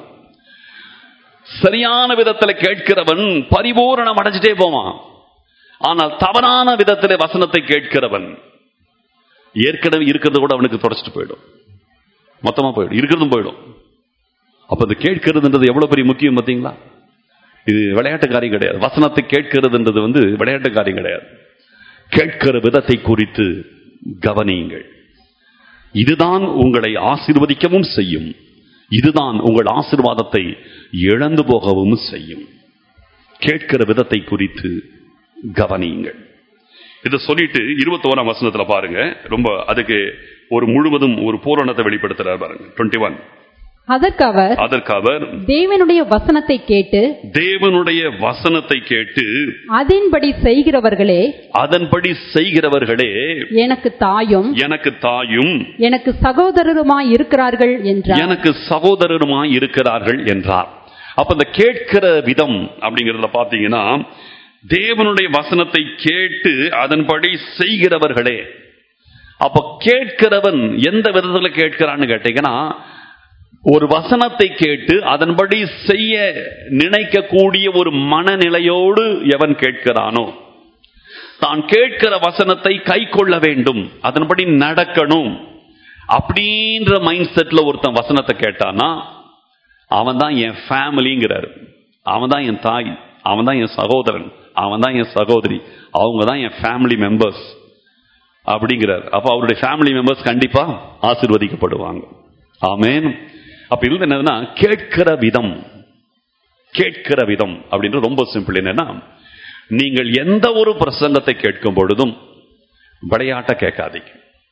சரியான விதத்தில் கேட்கிறவன் பரிபூரணம் அடைஞ்சிட்டே போவான். ஆனால் தவறான விதத்தில் வசனத்தை கேட்கிறவன் ஏற்கனவே இருக்கிறது கூட அவனுக்கு தொடச்சிட்டு போயிடும், மொத்தமா போயிடும், இருக்கிறதும் போயிடும். அப்ப இது கேட்கிறதுன்றது எவ்வளவு பெரிய முக்கியம் பாத்தீங்களா? இது விளையாட்டு காரியம் கிடையாது. வசனத்தை கேட்கிறதுன்றது வந்து விளையாட்டு காரியம் கிடையாது. கேட்கிற விதத்தை குறித்து கவனியுங்கள். இதுதான் உங்களை ஆசீர்வதிக்கவும் செய்யும், இதுதான் உங்கள் ஆசீர்வாதத்தை இழந்து போகவும் செய்யும். கேட்கிற விதத்தை குறித்து கவனியுங்கள். இதை சொல்லிட்டு இருபத்தி ஓராம் வசனத்துல பாருங்க, ரொம்ப அதுக்கு ஒரு முழுவதும் ஒரு பூரணத்தை வெளிப்படுத்துறார் பாருங்க. இருபத்தி ஒன்று. அதற்கு அவர் அதற்கு அவர் தேவனுடைய வசனத்தை கேட்டு தேவனுடைய வசனத்தை கேட்டு அதன்படி செய்கிறவர்களே அதன்படி செய்கிறவர்களே எனக்கு தாயும் எனக்கு தாயும் எனக்கு சகோதரருமாய் இருக்கிறார்கள் என்றார். எனக்கு சகோதரருமாய் இருக்கிறார்கள் என்றார். அப்ப இந்த கேட்கிற விதம் அப்படிங்கறத பாத்தீங்கன்னா, தேவனுடைய வசனத்தை கேட்டு அதன்படி செய்கிறவர்களே. அப்ப கேட்கிறவன் எந்த விதத்துல கேட்கிறான்னு கேட்டீங்கன்னா, ஒரு வசனத்தை கேட்டு அதன்படி செய்ய நினைக்கக்கூடிய ஒரு மனநிலையோடு எவன் கேட்கிறானோ, தான் கேட்கிற வசனத்தை கை கொள்ள வேண்டும், அதன்படி நடக்கணும் அப்படின்ற மைண்ட் செட்ல ஒருத்தன் வசனத்தை கேட்டானா அவன் தான் என் ஃபேமிலிங்கிறாரு. அவன் தான் என் தாய், அவன் தான் என் சகோதரன், அவன் தான் என் சகோதரி, அவங்க தான் என் ஃபேமிலி மெம்பர்ஸ் அப்படிங்கிறார். அப்ப அவருடைய ஃபேமிலி மெம்பர்ஸ் கண்டிப்பா ஆசீர்வதிக்கப்படுவாங்க. ஆமென். அப்ப இது என்னதுன்னா, கேட்கிற விதம். கேட்கிற விதம் அப்படின்றது ரொம்ப சிம்பிள். என்னன்னா, நீங்கள் எந்த ஒரு பிரசங்கத்தை கேட்கும் பொழுதும் விளையாட்ட கேட்காதீங்க,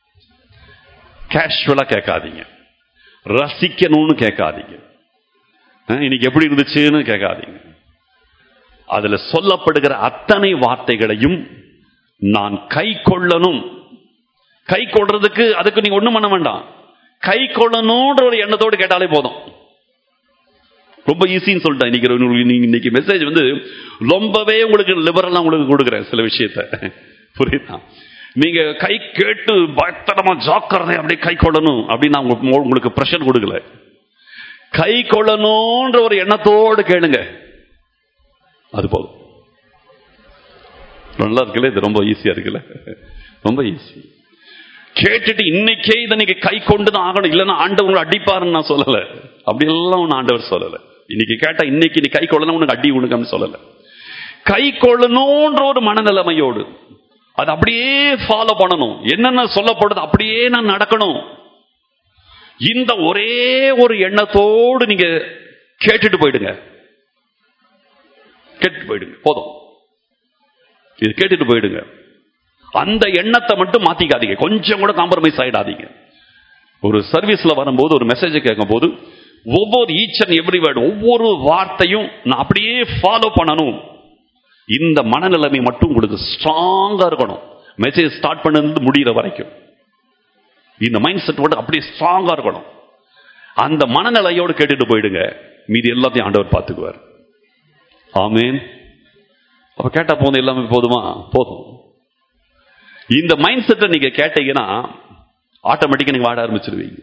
கேஷுவலா கேட்காதீங்க, ரசிக்கணும்னு கேட்காதீங்க, இன்னைக்கு எப்படி இருந்துச்சுன்னு கேட்காதீங்க. அதுல சொல்லப்படுகிற அத்தனை வார்த்தைகளையும் நான் கை கொள்ளணும். கை கொள்றதுக்கு அதுக்கு நீங்க ஒண்ணும் பண்ண வேண்டாம், கை கொள்ளணும்ன்ற ஒரு எண்ணத்தோடு கேட்டாலே போதும். ரொம்ப ஈஸின்னு சொல்லிட்டேன். இன்னைக்கு நீங்க இன்னைக்கு மெசேஜ் வந்து ரொம்பவே உங்களுக்கு லிபரலா உங்களுக்கு கொடுக்குறேன் சில விஷயத்த. புரியுதா? நீங்க கை கேட்டு பயத்தனமா ஜாக்கிரதை அப்படியே கை கொள்ளணும் அப்படின்னு நான் உங்களுக்கு பிரஷர் கொடுக்கல. கை கொள்ளணும்ன்ற ஒரு எண்ணத்தோடு கேளுங்க, அது போதும். நல்லா இருக்குல்ல? இது ரொம்ப ஈஸியா இருக்குல்ல? ரொம்ப ஈஸி. கேட்டுட்டு இன்னைக்கே இதை நீங்க கை கொண்டுதான் ஆகணும், இல்லைன்னா ஆண்டவர் அடிப்பாருன்னு நான் சொல்லல. அப்படி எல்லாம் ஒண்ணு ஆண்டவர் சொல்லல. இன்னைக்கு கேட்டா இன்னைக்கு நீ கை கொள்ளணும் உனக்கு அடி உனக்கு சொல்லல. கை கொள்ளணும்ன்ற ஒரு மனநிலைமையோடு அது அப்படியே ஃபாலோ பண்ணணும். என்னென்ன சொல்லப்படுது அப்படியே நான் நடக்கணும். இந்த ஒரே ஒரு எண்ணத்தோடு நீங்க கேட்டுட்டு போயிடுங்க. கேட்டுட்டு போயிடுங்க போதும். இது கேட்டுட்டு போயிடுங்க. அந்த எண்ணத்தை மட்டும் மாத்திக்காதீங்க. கொஞ்சம் கூட காம்ப்ரமைஸ் ஆயிடாதீங்க. ஒரு சர்வீஸ்ல வரும்போது ஒரு மெசேஜ் கேட்கும் போது ஒவ்வொரு ஈச் அண்ட் எவ்ரி வேர்டு, ஒவ்வொரு வார்த்தையும் நான் அப்படியே ஃபாலோ பண்ணணும். இந்த மனநிலைமை மட்டும் உங்களுக்கு ஸ்ட்ராங்கா இருக்கணும். மெசேஜ் ஸ்டார்ட் பண்ணது முடிகிற வரைக்கும் இந்த மைண்ட் செட் மட்டும் அப்படியே ஸ்ட்ராங்கா இருக்கணும். அந்த மனநிலையோடு கேட்டுட்டு போயிடுங்க. மீதி எல்லாத்தையும் ஆண்டவர் பார்த்துக்குவார். ஆமென். அப்ப கேட்டா போதும், எல்லாமே போதுமா? போதும். இந்த மைண்ட் செட்டை நீங்க கேட்டீங்கன்னா ஆட்டோமேட்டிக்கா நீங்க வாட ஆரம்பிச்சிருவீங்க.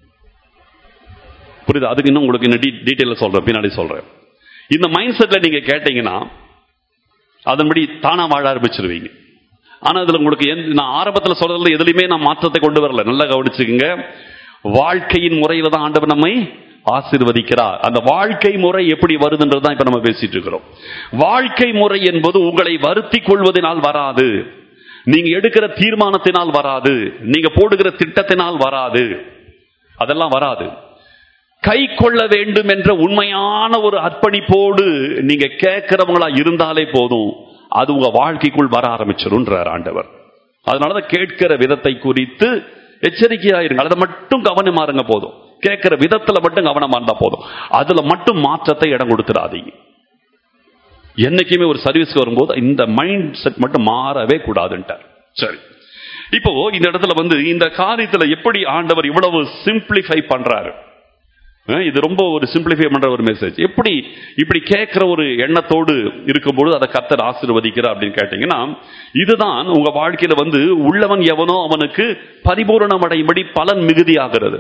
புரியுது? அதுக்கு இன்னும் உங்களுக்கு இன்னும் டீட்டெயில சொல்றேன், பின்னாடி சொல்றேன். இந்த மைண்ட் செட்ல நீங்க கேட்டீங்கன்னா அதன்படி தானா வாழ ஆரம்பிச்சிருவீங்க. ஆனா இதுல உங்களுக்கு நான் ஆரம்பத்தில் சொல்றதுல எதுலையுமே நான் மாற்றத்தை கொண்டு வரல. நல்லா கவனிச்சுக்கங்க. வாழ்க்கையின் முறையில தான் ஆண்டவர் நம்மை ஆசீர்வதிக்கிறார். அந்த வாழ்க்கை முறை எப்படி வருதுன்றதுதான் இப்ப நம்ம பேசிட்டு இருக்கிறோம். வாழ்க்கை முறை என்பது உங்களை வருத்தி கொள்வதனால் வராது, நீங்க எடுக்கிற தீர்மானத்தினால் வராது, நீங்க போடுகிற திட்டத்தினால் வராது, அதெல்லாம் வராது. கை கொள்ள வேண்டும் என்ற உண்மையான ஒரு அர்ப்பணிப்போடு நீங்க கேட்கிறவங்களா இருந்தாலே போதும், அது உங்க வாழ்க்கைக்குள் வர ஆரம்பிச்சிருன்றார் ஆண்டவர். அதனாலதான் கேட்கிற விதத்தை குறித்து எச்சரிக்கையாயிருங்க. அதை மட்டும் கவனமா இருங்க போதும். கேட்கிற விதத்துல மட்டும் கவனமா இருந்தா போதும். அதுல மட்டும் மாற்றத்தை இடம் கொடுத்துடாதீங்க. என்னைக்குமே ஒரு சர்வீஸ்க்கு வரும்போது இந்த மைண்ட் செட் மட்டும் மாறவே கூடாதுன்ட்டார். சரி, இப்போ இந்த இடத்துல வந்து இந்த காரியத்துல எப்படி ஆண்டவர் இவ்வளவு சிம்பிளிஃபை பண்றாரு. இது ரொம்ப ஒரு சிம்பிளிஃபை பண்ற ஒரு மெசேஜ். எப்படி இப்படி கேட்கிற ஒரு எண்ணத்தோடு இருக்கும்போது அதை கர்த்தர் ஆசீர்வதிக்கிறார் அப்படின்னு கேட்டீங்கன்னா, இதுதான் உங்க வாழ்க்கையில வந்து உள்ளவன் எவனோ அவனுக்கு பரிபூரணம் அடையும்படி பலன் மிகுதியாகிறது.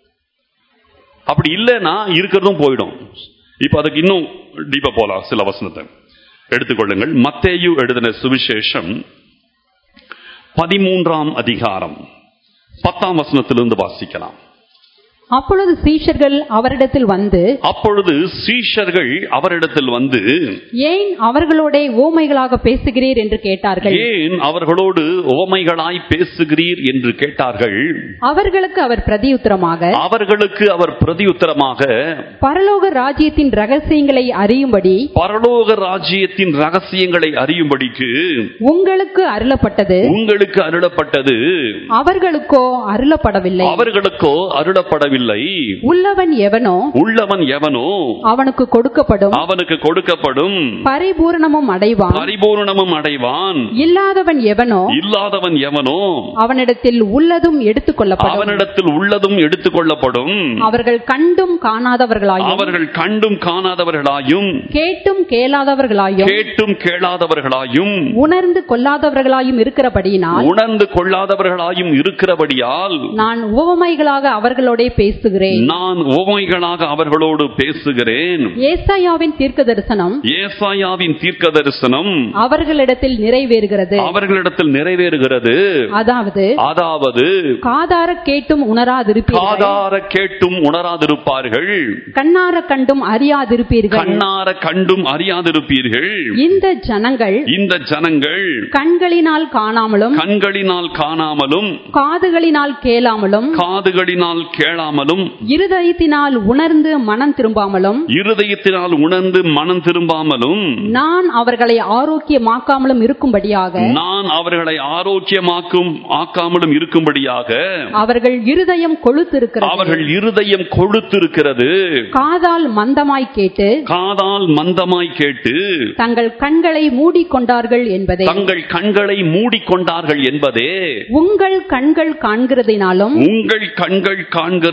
அப்படி இல்லைன்னா இருக்கிறதும் போயிடும். இப்ப அதுக்கு இன்னும் டீப்பா போலாம். சில வசனத்தை எடுத்துக்கொள்ளுங்கள். மத்தேயு எழுதின சுவிசேஷம் பதிமூன்றாம் அதிகாரம் பத்தாம் வசனத்திலிருந்து வாசிக்கலாம். அப்பொழுது சீஷர்கள் அவரிடத்தில் வந்து அப்பொழுது சீஷர்கள் அவரிடத்தில் வந்து ஏன் அவர்களோட ஓமைகளாக பேசுகிறீர் என்று கேட்டார்கள். ஏன் அவர்களோடு ஓமைகளாய் பேசுகிறீர் என்று கேட்டார்கள். அவர்களுக்கு அவர் பிரதியுத்தரமாக அவர்களுக்கு அவர் பிரதியுத்தரமாக பரலோக ராஜ்யத்தின் ரகசியங்களை அறியும்படி பரலோக ராஜ்யத்தின் ரகசியங்களை அறியும்படிக்கு உங்களுக்கு அருளப்பட்டது உங்களுக்கு அருளப்பட்டது அவர்களுக்கோ அருளப்படவில்லை அவர்களுக்கோ அருளப்படவில்லை. உள்ளவன் எவனோ உள்ளவன் எவனோ அவனுக்கு கொடுக்கப்படும் அவனுக்கு கொடுக்கப்படும் பரிபூரணமும் அடைவான் பரிபூரணமும் அடைவான். இல்லாதவன் எவனோ இல்லாதவன் எவனோ அவனிடத்தில் உள்ளதும் எடுத்துக் கொள்ளப்படும் அவனிடத்தில் உள்ளதும் எடுத்துக் கொள்ளப்படும். அவர்கள் கண்டும் காணாதவர்களாயும் அவர்கள் கண்டும் காணாதவர்களாயும் கேட்டும் கேளாதவர்களாயும் கேட்டும் கேளாதவர்களாயும் உணர்ந்து கொள்ளாதவர்களாயும் இருக்கிறபடியினால் உணர்ந்து கொள்ளாதவர்களாயும் இருக்கிறபடியால் நான் உவமைகளாக அவர்களோட பேசுகிறேன் நான் உவமைகளாக அவர்களோடு பேசுகிறேன். ஏசாயாவின் தீர்க்கதரிசனம் ஏசாயாவின் தீர்க்கதரிசனம் அவர்களிடத்தில் நிறைவேறுகிறது அவர்களிடத்தில் நிறைவேறுகிறது. அதாவது அதாவது காதார கேட்டும் உணராதிருப்பீர்கள் காதார கேட்டும் உணராதிருப்பார்கள் கண்ணார கண்டும் அறியாதிருப்பீர்கள் கண்ணார கண்டும் அறியாதிருப்பீர்கள். இந்த ஜனங்கள் இந்த ஜனங்கள் கண்களினால் காணாமலும் கண்களினால் காணாமலும் காதுகளினால் கேளாமலும் காதுகளினால் கேளாமலும் இருதயத்தினால் உணர்ந்து மனம் திரும்பாமலும் இருதயத்தினால் உணர்ந்து மனம் திரும்பாமலும் நான் அவர்களை ஆரோக்கியமாக்காமலும் இருக்கும்படியாக நான் அவர்களை ஆரோக்கியமாக்கும் ஆக்காமலும் இருக்கும்படியாக அவர்கள் இருதயம் கொழுத்திருக்கிறது அவர்கள் இருதயம் கொழுத்திருக்கிறது. காதால் மந்தமாய் கேட்டு காதால் மந்தமாய் கேட்டு தங்கள் கண்களை மூடிக்கொண்டார்கள் என்பதே தங்கள் கண்களை மூடிக்கொண்டார்கள் என்பதே உங்கள் கண்கள் காண்கிறதினாலும் உங்கள் கண்கள் காண்கிறது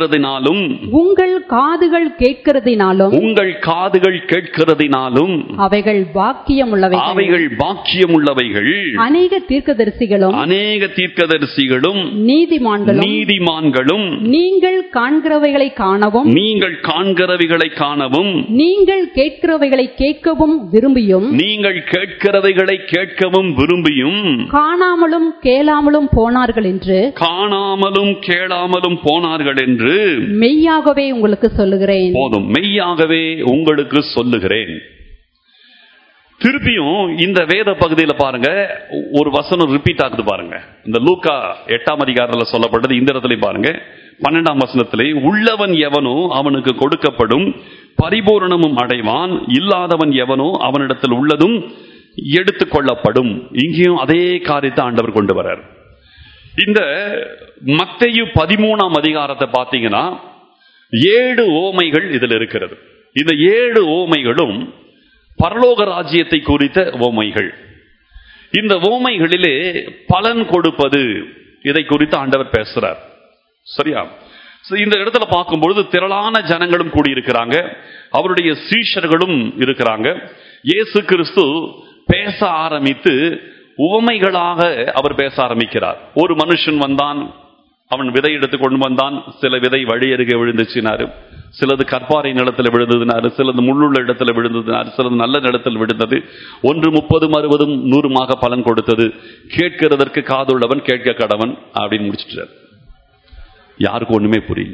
பார்க்கிறதினாலும் உங்கள் காதுகள் கேட்கிறதினாலும் உங்கள் காதுகள் கேட்கிறதினாலும் அவைகள் பாக்கியம் உள்ளவைகள். அவைகள் பாக்கியம் உள்ளவைகள். அநேக தீர்க்கதரிசிகளும் அநேக தீர்க்கதரிசிகளும் நீதிமான்களும் நீதிமான்களும் நீங்கள் காண்கிறவைகளை காணவும் நீங்கள் காண்கிறவைகளை காணவும் நீங்கள் கேட்கிறவைகளை கேட்கவும் விரும்பியும் நீங்கள் கேட்கிறவைகளை கேட்கவும் விரும்பியும் காணாமலும் கேளாமலும் போனார்கள் என்று காணாமலும் கேளாமலும் போனார்கள் என்று மெய்யாகவே உங்களுக்கு சொல்லுகிறேன். போதும், மெய்யாகவே உங்களுக்கு சொல்லுகிறேன். திருப்பியும் இந்த வேத பகுதியில பாருங்க, ஒரு வசனம் ரிப்பீட் ஆகுது பாருங்க. இந்த லூக்கா எட்டாம் அதிகாரத்தில் சொல்லப்பட்டது இந்த இடத்துல பாருங்க, பன்னெண்டாம் வசனத்திலே, உள்ளவன் எவனோ அவனுக்கு கொடுக்கப்படும், பரிபூரணமும் அடைவான், இல்லாதவன் எவனோ அவனிடத்தில் உள்ளதும் எடுத்துக் கொள்ளப்படும். இங்கேயும் அதே காரியத்தை ஆண்டவர் கொண்டு வர்றார். இந்த மத்தேயு பதிமூணாம் அதிகாரத்தை பார்த்தீங்கன்னா ஏழு ஓமைகள் இதில் இருக்கிறது. இந்த ஏழு ஓமைகளும் பரலோக ராஜ்யத்தை குறித்த ஓமைகள். இந்த ஓமைகளிலே பலன் கொடுப்பது இதை குறித்து ஆண்டவர் பேசுறார். சரியா? இந்த இடத்துல பார்க்கும்பொழுது திரளான ஜனங்களும் கூடியிருக்கிறாங்க, அவருடைய சீஷர்களும் இருக்கிறாங்க. இயேசு கிறிஸ்து பேச ஆரம்பித்து உவமைகளாக அவர் பேச ஆரம்பிக்கிறார். ஒரு மனுஷன் வந்தான், அவன் விதை எடுத்து கொண்டு வந்தான். சில விதை வழி அருகே விழுந்துச்சினாரு, சிலது கற்பாறை நிலத்தில் விழுந்ததுனாரு, சிலது முள்ளுள்ள இடத்துல விழுந்ததுனாரு, சிலது நல்ல நிலத்தில் விழுந்தது. ஒன்று முப்பதும் அறுபதும் நூறுமாக பலன் கொடுத்தது. கேட்கிறதற்கு காதுள்ளவன் கேட்க கடவன் அப்படின்னு முடிச்சுட்டார். யாருக்கும் ஒண்ணுமே புரியல.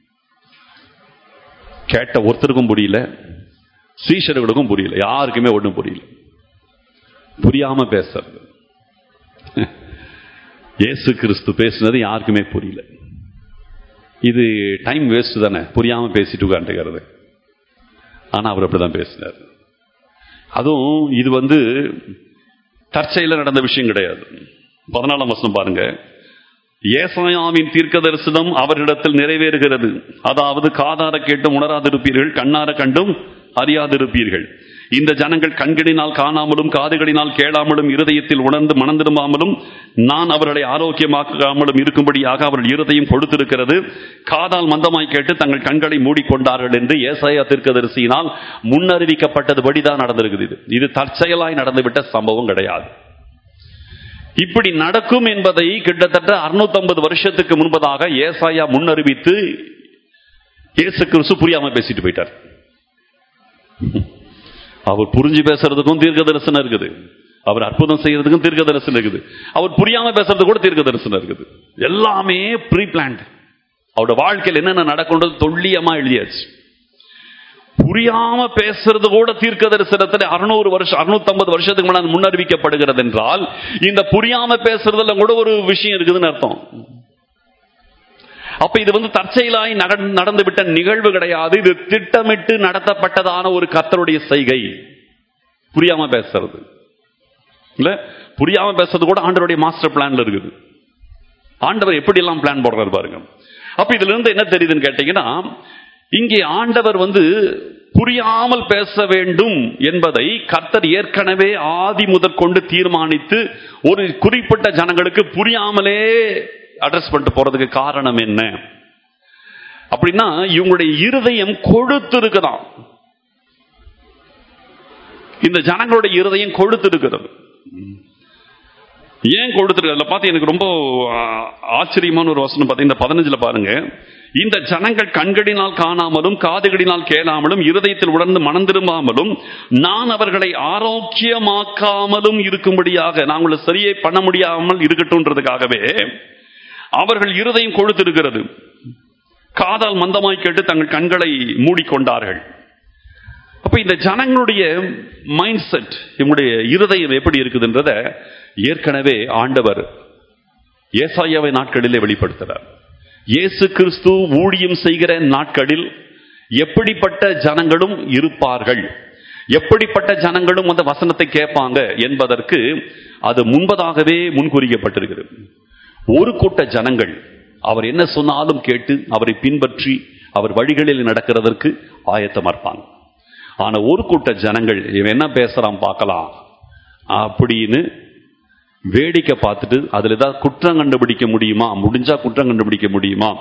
கேட்ட ஒருத்தருக்கும் புரியல, சீஷர்களுக்கும் புரியல, யாருக்குமே ஒண்ணும் புரியல. புரியாம பேசுறது. இயேசு கிறிஸ்து பேசினது யாருக்குமே புரியல. இது டைம் வேஸ்ட் தானே, புரியாம பேசிட்டு உட்காந்துக்கிறது. ஆனா அவர் அப்படிதான் பேசினார். அதுவும் இது வந்து தற்செயல நடந்த விஷயம் கிடையாது. பதினாலாம் வசனம் பாருங்க, ஏசாயாவின் தீர்க்க தரிசனம் அவரிடத்தில் நிறைவேறுகிறது. அதாவது காதார கேட்டும் உணராதிருப்பீர்கள், கண்ணார கண்டும் அறியாதிருப்பீர்கள். இந்த ஜனங்கள் கண்களினால் காணாமலும் காதுகளினால் கேளாமலும் இருதயத்தில் உணர்ந்து மனந்திரும்பாமலும் நான் அவர்களை ஆரோக்கியமாக்காமலும் இருக்கும்படியாக அவர்கள் இருதயம் கொடுத்திருக்கிறது. காதால் மந்தமாய் கேட்டு தங்கள் கண்களை மூடிக்கொண்டார்கள் என்று ஏசாயா தீர்க்கதரிசியினால் முன்னறிவிக்கப்பட்டதுபடிதான் நடந்திருக்குது. இது இது தற்செயலாய் நடந்துவிட்ட சம்பவம் கிடையாது. இப்படி நடக்கும் என்பதை கிட்டத்தட்ட அறுநூத்தி ஐம்பது வருஷத்துக்கு முன்பதாக ஏசாயா முன்னறிவித்து இயேசு கிறிஸ்து புரியாம பேசிட்டு போயிட்டார். அவர் புரிஞ்சு பேசுறதுக்கும் தீர்க்க தரிசனம் இருக்குது, அவர் அற்புதம் செய்யறதுக்கும் தீர்க்க தரிசனம் இருக்குது, அவர் புரியாம பேசுறது கூட தீர்க்க தரிசனம் இருக்குது. எல்லாமே ப்ரீ பிளான்ட். அவருடைய வாழ்க்கையில் என்னென்ன நடக்கும் தொல்லியமா எழுதியாச்சு. புரியாம பேசுறது கூட தீர்க்க தரிசனத்தில் அறுநூறு வருஷம் அறுநூத்தி ஐம்பது வருஷத்துக்கு முன்னாடி முன்னறிவிக்கப்படுகிறது என்றால் இந்த புரியாம பேசுறதுல கூட ஒரு விஷயம் இருக்குதுன்னு அர்த்தம். அப்ப இது வந்து தற்செயலாய் நடந்துவிட்ட நிகழ்வு கிடையாது. இது திட்டமிட்டு நடத்தப்பட்டதான ஒரு கர்த்தருடைய செய்கை. புரியாம பேசுறது இல்ல, புரியாம பேசுறது கூட ஆண்டவருடைய மாஸ்டர் பிளான்ல இருக்குது. ஆண்டவர் எப்படி எல்லாம் பிளான் போடுறாரு பாருங்க. அப்ப இதுல இருந்து என்ன தெரியுதுன்னு கேட்டீங்கன்னா, இங்கே ஆண்டவர் வந்து புரியாமல் பேச வேண்டும் என்பதை கர்த்தர் ஏற்கனவே ஆதி முதற் கொண்டு தீர்மானித்து ஒரு குறிப்பிட்ட ஜனங்களுக்கு புரியாமலே அட்ரஸ் பண்ணிட்டு போறதுக்கு காரணம் என்ன அப்படின்னா, இவங்களுடைய இருதயம் கொழுத்து இருக்குதான். இந்த ஜனங்களுடைய இருதயம் கொழுத்து இருக்கிறது. ஏன் கொடுத்துருக்கு பார்த்து எனக்கு ரொம்ப ஆச்சரியமான ஒரு வசனம் பார்த்தீங்கன்னா பதினஞ்சுல பாருங்க, இந்த ஜனங்கள் கண்களினால் காணாமலும் காதுகளினால் கேளாமலும் இருதயத்தில் உணர்ந்து மனம் திரும்பாமலும் நான் அவர்களை ஆரோக்கியமாக்காமலும் இருக்கும்படியாக, நான் உங்களை சரியை பண்ண முடியாமல் இருக்கட்டும்ன்றதுக்காகவே அவர்கள் இருதயம் கொழுத்திருக்கிறது. காதால் மந்தமாய் கேட்டு தங்கள் கண்களை மூடிக்கொண்டார்கள். அப்ப இந்த ஜனங்களுடைய மைண்ட் செட், இவங்களுடைய இருதயம் எப்படி இருக்குதுன்றத ஏற்கனவே ஆண்டவர் ஏசாயாவை நாட்களிலே வெளிப்படுத்துகிறார். இயேசு கிறிஸ்து ஊழியம் செய்கிற நாட்களில் எப்படிப்பட்ட ஜனங்களும் இருப்பார்கள், எப்படிப்பட்ட ஜனங்களும் அந்த வசனத்தை கேட்பாங்க என்பதற்கு அது முன்பதாகவே முன்குறிக்கப்பட்டிருக்கிறது. ஒரு கூட்ட ஜனங்கள் அவர் என்ன சொன்னாலும் கேட்டு அவரை பின்பற்றி அவர் வழிகளில் நடக்கிறதற்கு ஆயத்தமா இருப்பாங்க. ஆனா ஒரு கூட்ட ஜனங்கள் இவன் என்ன பேசுறான் பார்க்கலாம் அப்படின்னு வேடிக்கை பார்த்துட்டு அதுல ஏதாவது குற்றம் கண்டுபிடிக்க முடியுமா, முடிஞ்சா குற்றம் கண்டுபிடிக்க முடியுமா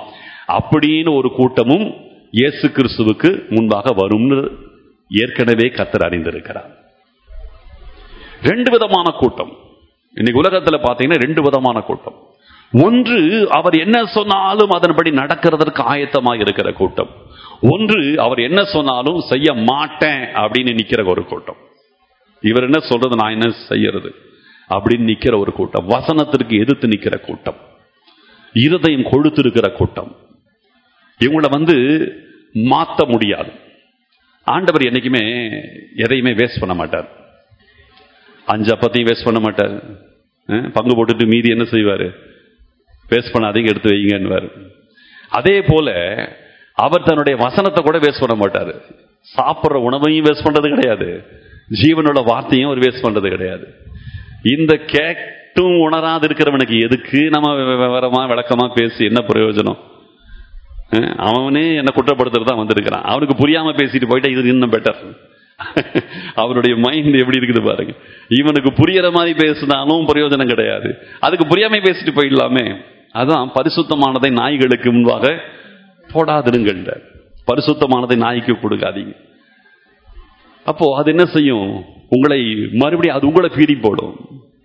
அப்படின்னு ஒரு கூட்டமும் இயேசு கிறிஸ்துவுக்கு முன்பாக வரும்னு ஏற்கனவே கர்த்தர் அறிந்திருக்கிறார். ரெண்டு விதமான கூட்டம் இன்னைக்கு உலகத்துல பாத்தீங்கன்னா, ரெண்டு விதமான கூட்டம். ஒன்று அவர் என்ன சொன்னாலும் அதன்படி நடக்கிறதற்கு ஆயத்தமாக இருக்கிற கூட்டம். ஒன்று அவர் என்ன சொன்னாலும் செய்ய மாட்டேன் அப்படின்னு நிக்கிற ஒரு கூட்டம். இவர் என்ன சொல்றது, நான் என்ன செய்யறது அப்படின்னு நிக்கிற ஒரு கூட்டம். வசனத்திற்கு எதிர்த்து நிக்கிற கூட்டம், இருதயம் கொழுத்து இருக்கிற கூட்டம். இவங்களை வந்து மாற்ற முடியாது. ஆண்டவர் என்னைக்குமே எதையுமே வேஸ்ட் பண்ண மாட்டார். அஞ்சு அப்பத்தையும் வேஸ்ட் பண்ண மாட்டார். பங்கு போட்டுட்டு மீதி என்ன செய்வாரு, வேஸ்ட் பண்ணாதீங்க எடுத்து வைங்கன்னு. அதே போல அவர் தன்னுடைய வசனத்தை கூட வேஸ்ட் பண்ண மாட்டாரு. சாப்பிட்ற உணவையும் வேஸ்ட் பண்றது கிடையாது, ஜீவனோட வார்த்தையும் அவர் வேஸ்ட் பண்றது கிடையாது. இந்த கேட்டும் உணராது இருக்கிறவனுக்கு எதுக்கு நம்ம விவரமா விளக்கமா பேசி என்ன பிரயோஜனம்? அவனே என்ன குற்றப்படுத்துறதா வந்திருக்கிறான். அவனுக்கு புரியாம பேசிட்டு போயிட்டா இது இன்னும் பெட்டர். அவருடைய மைண்ட் எப்படி இருக்குது பாருங்க. இவனுக்கு புரியற மாதிரி பேசினாலும் பிரயோஜனம் கிடையாது, அதுக்கு புரியாம பேசிட்டு போயிடலாமே. அதான் பரிசுத்தமானதை நாய்களுக்கு முன்பாக போடாதிருங்கள், பரிசுத்தமானதை நாய்க்கு கொடுக்காதீங்க. அப்போ அது என்ன செய்யும், உங்களை மறுபடியும் அது உங்களை பீடி போடும்.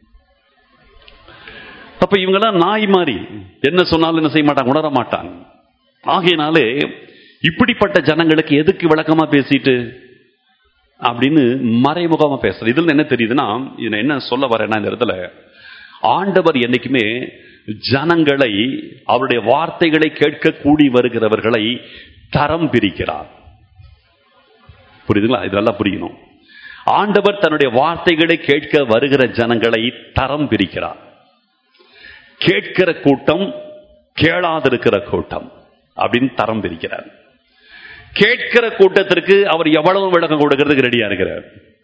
அப்ப இவங்கெல்லாம் நாய் மாதிரி என்ன சொன்னாலும் என்ன செய்ய மாட்டாங்க, உணர மாட்டாங்க. ஆகையினாலே இப்படிப்பட்ட ஜனங்களுக்கு எதுக்கு விளக்கமா பேசிட்டு அப்படின்னு மறைமுகமா பேசுறது. இதுல என்ன தெரியுதுன்னா, இது என்ன சொல்ல வரேன்னா, இந்த இடத்துல ஆண்டவர் என்னைக்குமே ஜனங்களை, அவருடைய வார்த்தைகளை கேட்க கூடி வருகிறவர்களை தரம் பிரிக்கிறார். புரியுதுங்களா? இதெல்லாம் புரியணும். ஆண்டவர் தன்னுடைய வார்த்தைகளை கேட்க வருகிற ஜனங்களை தரம் பிரிக்கிறார். கேட்கிற கூட்டம், கேளாதிருக்கிற கூட்டம் அப்படின்னு தரம் பிரிக்கிறார். கேட்கிற கூட்டத்திற்கு அவர் எவ்வளவு விளக்கம் கொடுக்கிறதுக்கு ரெடியா இருக்கிறார்.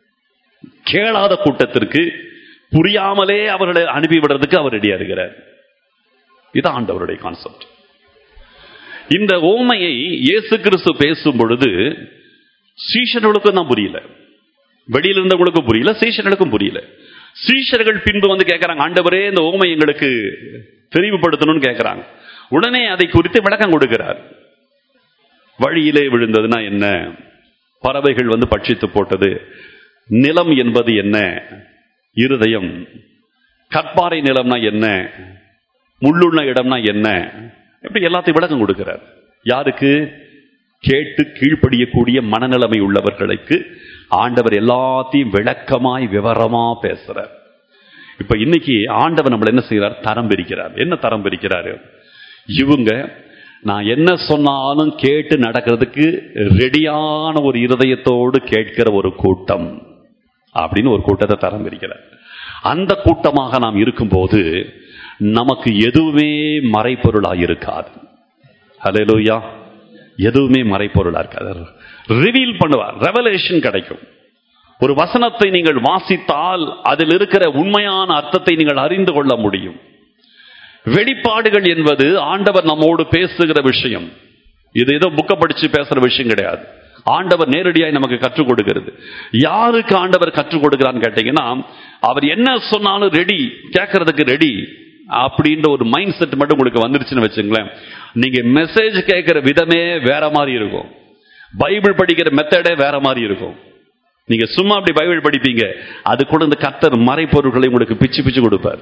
கேளாத கூட்டத்திற்கு புரியாமலே அவர்களை அனுப்பி விடுறதுக்கு அவர் ரெடியா இருக்கிறார். இது ஆண்டவருடைய கான்செப்ட். இந்த ஓமையை இயேசு கிறிஸ்து பேசும் பொழுது சீஷர்களுக்கும் தான் புரியல, வெளியில இருந்தவங்களுக்கும் புரியல, சீஷர்களுக்கும் புரியல. சீஷர்கள் பின்பு வந்து கேட்கிறாங்க, ஆண்டவரே இந்த ஓமை எங்களுக்கு தெரிவுபடுத்தணும்னு கேட்கிறாங்க. உடனே அதை குறித்து விளக்கம் கொடுக்கிறார். வழியிலே விழுந்ததுன்னா என்ன, பறவைகள் வந்து பட்சித்து போட்டது, நிலம் என்பது என்ன, இருதயம், கற்பாறை நிலம்னா என்ன, முள்ளுள்ள இடம்னா என்ன, இப்படி எல்லாத்தையும் விளக்கம் கொடுக்கிறார். யாருக்கு? கேட்டு கீழ்ப்படியக்கூடிய மனநிலைமை உள்ளவர்களுக்கு ஆண்டவர் எல்லாத்தையும் விளக்கமாய் விவரமா பேசுறார். இப்ப இன்னைக்கு ஆண்டவர் நம்மள என்ன செய்யறார், தரம் பிரிக்கிறார். என்ன தரம் பிரிக்கிறாரு? இவங்க நான் என்ன சொன்னாலும் கேட்டு நடக்கிறதுக்கு ரெடியான ஒரு இருதயத்தோடு கேட்கிற ஒரு கூட்டம் அப்படின்னு ஒரு கூட்டத்தை தரம் பிரிக்கிறார். அந்த கூட்டமாக நாம் இருக்கும்போது நமக்கு எதுவுமே மறைப்பொருளாக இருக்காது. ஹல்லேலூயா. எதுவுமே மறைப்பொருளா இருக்காது. ரிவீல் பண்ணுவார், ரெவலேஷன் கிடைக்கும். ஒரு வசனத்தை நீங்கள் வாசித்தால் அதில் இருக்கிற உண்மையான அர்த்தத்தை நீங்கள் அறிந்து கொள்ள முடியும். வெளிப்பாடுகள் என்பது ஆண்டவர் நம்மோடு பேசுகிற விஷயம். இது ஏதோ புக்கை படிச்சு பேசுற விஷயம் கிடையாது. ஆண்டவர் நேரடியாய் நமக்கு கற்றுக் கொடுக்கிறது. யாருக்கு ஆண்டவர் கற்றுக் கொடுக்கிறான்னு கேட்டீங்கன்னா, அவர் என்ன சொன்னாலும் ரெடி, கேட்கறதுக்கு ரெடி அப்படின்ற ஒரு மைண்ட் செட் மட்டும் உங்களுக்கு வந்துருச்சுன்னு வச்சுங்களேன், நீங்க மெசேஜ் கேட்கிற விதமே வேற மாதிரி இருக்கும், பைபிள் படிக்கிற மெத்தடே வேற மாதிரி இருக்கும். நீங்க சும்மா அப்படி பைபிள் படிப்பீங்க, அது கூட இந்த கர்த்தர் மறைப்பொருட்களை உங்களுக்கு பிச்சு பிச்சு கொடுப்பார்.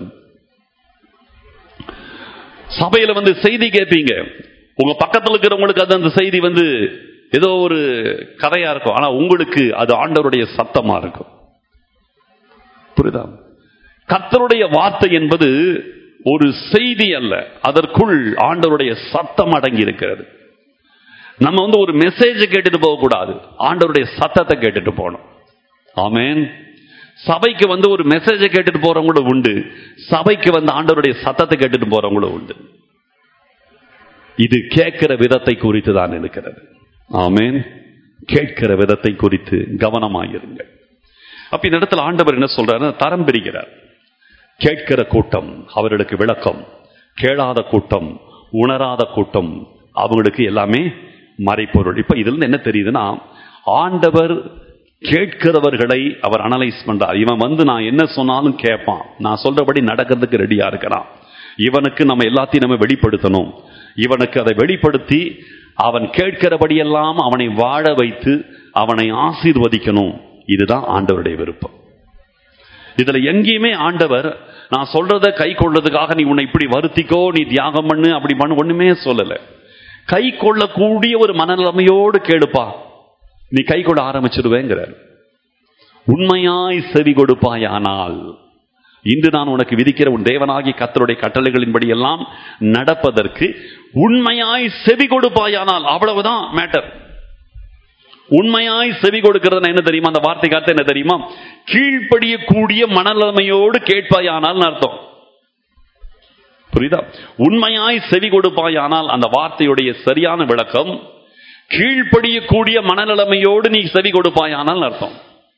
சபையில வந்து செய்தி கேட்பீங்க, உங்க பக்கத்தில் இருக்கிறவங்களுக்கு அது அந்த செய்தி வந்து ஏதோ ஒரு கதையா இருக்கும், ஆனா உங்களுக்கு அது ஆண்டவருடைய சத்தமா இருக்கும். புரியுதா? கர்த்தருடைய வார்த்தை என்பது ஒரு செய்தி அல்ல, அதற்குள் ஆண்டவருடைய சத்தம் அடங்கி இருக்கிறது. நம்ம வந்து ஒரு மெசேஜ் கேட்டுட்டு போக கூடாது, ஆண்டவருடைய சத்தத்தை கேட்டுட்டு போகணும். ஆமென். சபைக்கு வந்து ஒரு மெசேஜை கேட்டுட்டு போறவங்களும் உண்டு, சபைக்கு வந்து ஆண்டவருடைய சத்தத்தை கேட்டுட்டு போறவங்களும் உண்டு. இது கேட்கிற விதத்தை குறித்து தான் இருக்கிறது. ஆமென். கேட்கிற விதத்தை குறித்து கவனமாயிருங்கள். அப்ப இந்த இடத்துல ஆண்டவர் என்ன சொல்றாரு, தரம் பிரிக்கிறார். கேட்கிற கூட்டம் அவர்களுக்கு விளக்கம், கேளாத கூட்டம், உணராத கூட்டம், அவங்களுக்கு எல்லாமே மறைப்பொருள். இப்ப இதுல என்ன தெரியுதுன்னா, ஆண்டவர் கேட்கிறவர்களை அவர் அனலைஸ் பண்றார். இவன் வந்து நான் என்ன சொன்னாலும் கேட்பான், நான் சொல்றபடி நடக்கிறதுக்கு ரெடியா இருக்கிறான், இவனுக்கு நம்ம எல்லாத்தையும் நம்ம வெளிப்படுத்தணும், இவனுக்கு அதை வெளிப்படுத்தி அவன் கேட்கிறபடியெல்லாம் அவனை வாழ வைத்து அவனை ஆசீர்வதிக்கணும். இதுதான் ஆண்டவருடைய விருப்பம். இதுல எங்கேயுமே ஆண்டவர் நான் சொல்றத கை கொள்றதுக்காக நீ உன்னை இப்படி வருத்திக்கோ, நீ தியாகம் பண்ணு, அப்படி பண்ணு, ஒண்ணுமே சொல்லல. கை கொள்ளக்கூடிய ஒரு மனநிலைமையோடு கேளுப்பா, நீ கை கொள்ள ஆரம்பிச்சிருவேங்கிறார். உண்மையாய் செவி கொடுப்பாயானால் இன்று நான் உனக்கு விதிக்கிற உன் தேவனாகி கர்த்தருடைய கட்டளைகளின்படி எல்லாம் நடப்பதற்கு உண்மையாய் செவி கொடுப்பாயானால், அவ்வளவுதான் மேட்டர். உண்மையாய் செவி கொடுக்கிறது என்ன தெரியுமா? அந்த வார்த்தைக்கு அர்த்தம் என்ன தெரியுமா? கீழ்ப்படியக்கூடிய மனநிலைமையோடு கேட்பாயானால் அர்த்தம். புரியுதா? உண்மையாய் செவி கொடுப்பாயானால் அந்த வார்த்தையுடைய சரியான விளக்கம் கீழ்ப்படியக்கூடிய மனநிலைமையோடு நீ செவி கொடுப்பாயானால் அர்த்தம்.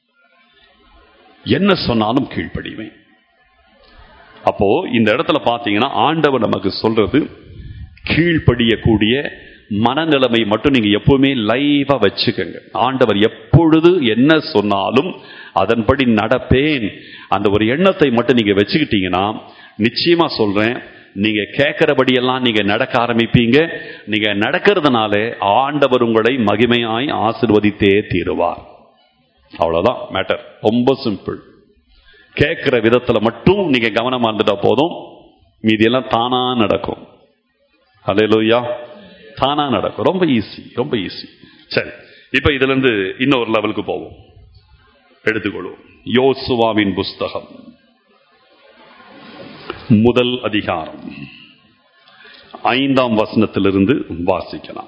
என்ன சொன்னாலும் கீழ்ப்படிவேன். அப்போ இந்த இடத்துல பாத்தீங்கன்னா ஆண்டவர் நமக்கு சொல்றது கீழ்ப்படியக்கூடிய மனநிலைமை மட்டும் நீங்க எப்பவுமே லைவா வச்சுக்கங்க. ஆண்டவர் எப்பொழுது என்ன சொன்னாலும் அதன்படி நடப்பேன், அந்த ஒரு எண்ணத்தை மட்டும் நீங்க வச்சுக்கிட்டீங்கன்னா நிச்சயமா சொல்றேன், நீங்க கேட்கிறபடியெல்லாம் நீங்க நடக்க ஆரம்பிப்பீங்க. நீங்க நடக்கிறதுனால ஆண்டவர் உங்களை மகிமையாய் ஆசீர்வதித்தே தீருவார். அவ்வளவுதான் மேட்டர். ரொம்ப சிம்பிள். கேட்கிற விதத்துல மட்டும் நீங்க கவனமா இருந்துட்டா போதும், மீதியெல்லாம் தானா நடக்கும். அல்லேலூயா. தானா நடக்கும். ரொம்ப ஈஸி, ரொம்ப ஈஸி. சரி, இப்ப இதுல இருந்து இன்னொரு லெவலுக்கு போவோம். எடுத்துக்கொள்வோம். யோசுவாவின் புஸ்தகம் முதல் அதிகாரம் ஐந்தாம் வசனத்திலிருந்து வாசிக்கலாம்.